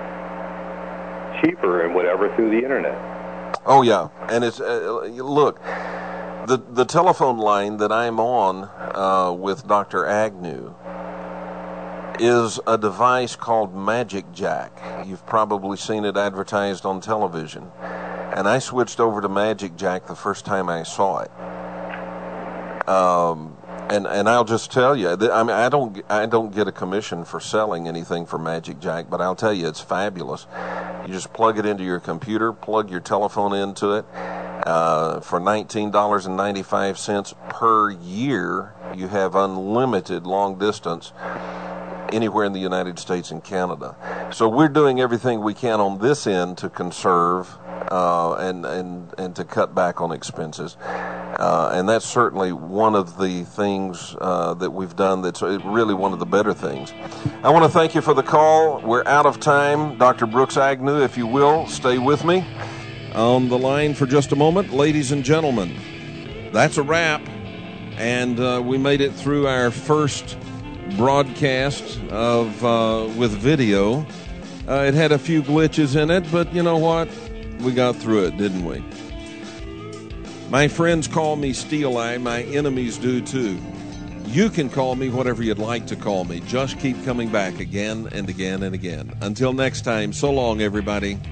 cheaper and whatever through the internet. Oh yeah, and it's uh, look, the the telephone line that I'm on uh, with Doctor Agnew is a device called Magic Jack. You've probably seen it advertised on television. And I switched over to Magic Jack the first time I saw it. Um, and and I'll just tell you, that, I mean, I don't I don't get a commission for selling anything for Magic Jack, but I'll tell you, it's fabulous. You just plug it into your computer, plug your telephone into it. Uh, for nineteen dollars and ninety-five cents per year, you have unlimited long distance anywhere in the United States and Canada. So we're doing everything we can on this end to conserve uh, and, and, and to cut back on expenses. Uh, and that's certainly one of the things uh, that we've done that's really one of the better things. I want to thank you for the call. We're out of time. Doctor Brooks Agnew, if you will, stay with me on the line for just a moment. Ladies and gentlemen, that's a wrap. And uh, we made it through our first broadcast of uh, with video. Uh, it had a few glitches in it, but you know what? We got through it, didn't we? My friends call me Steel Eye. My enemies do too. You can call me whatever you'd like to call me. Just keep coming back again and again and again. Until next time, so long, everybody.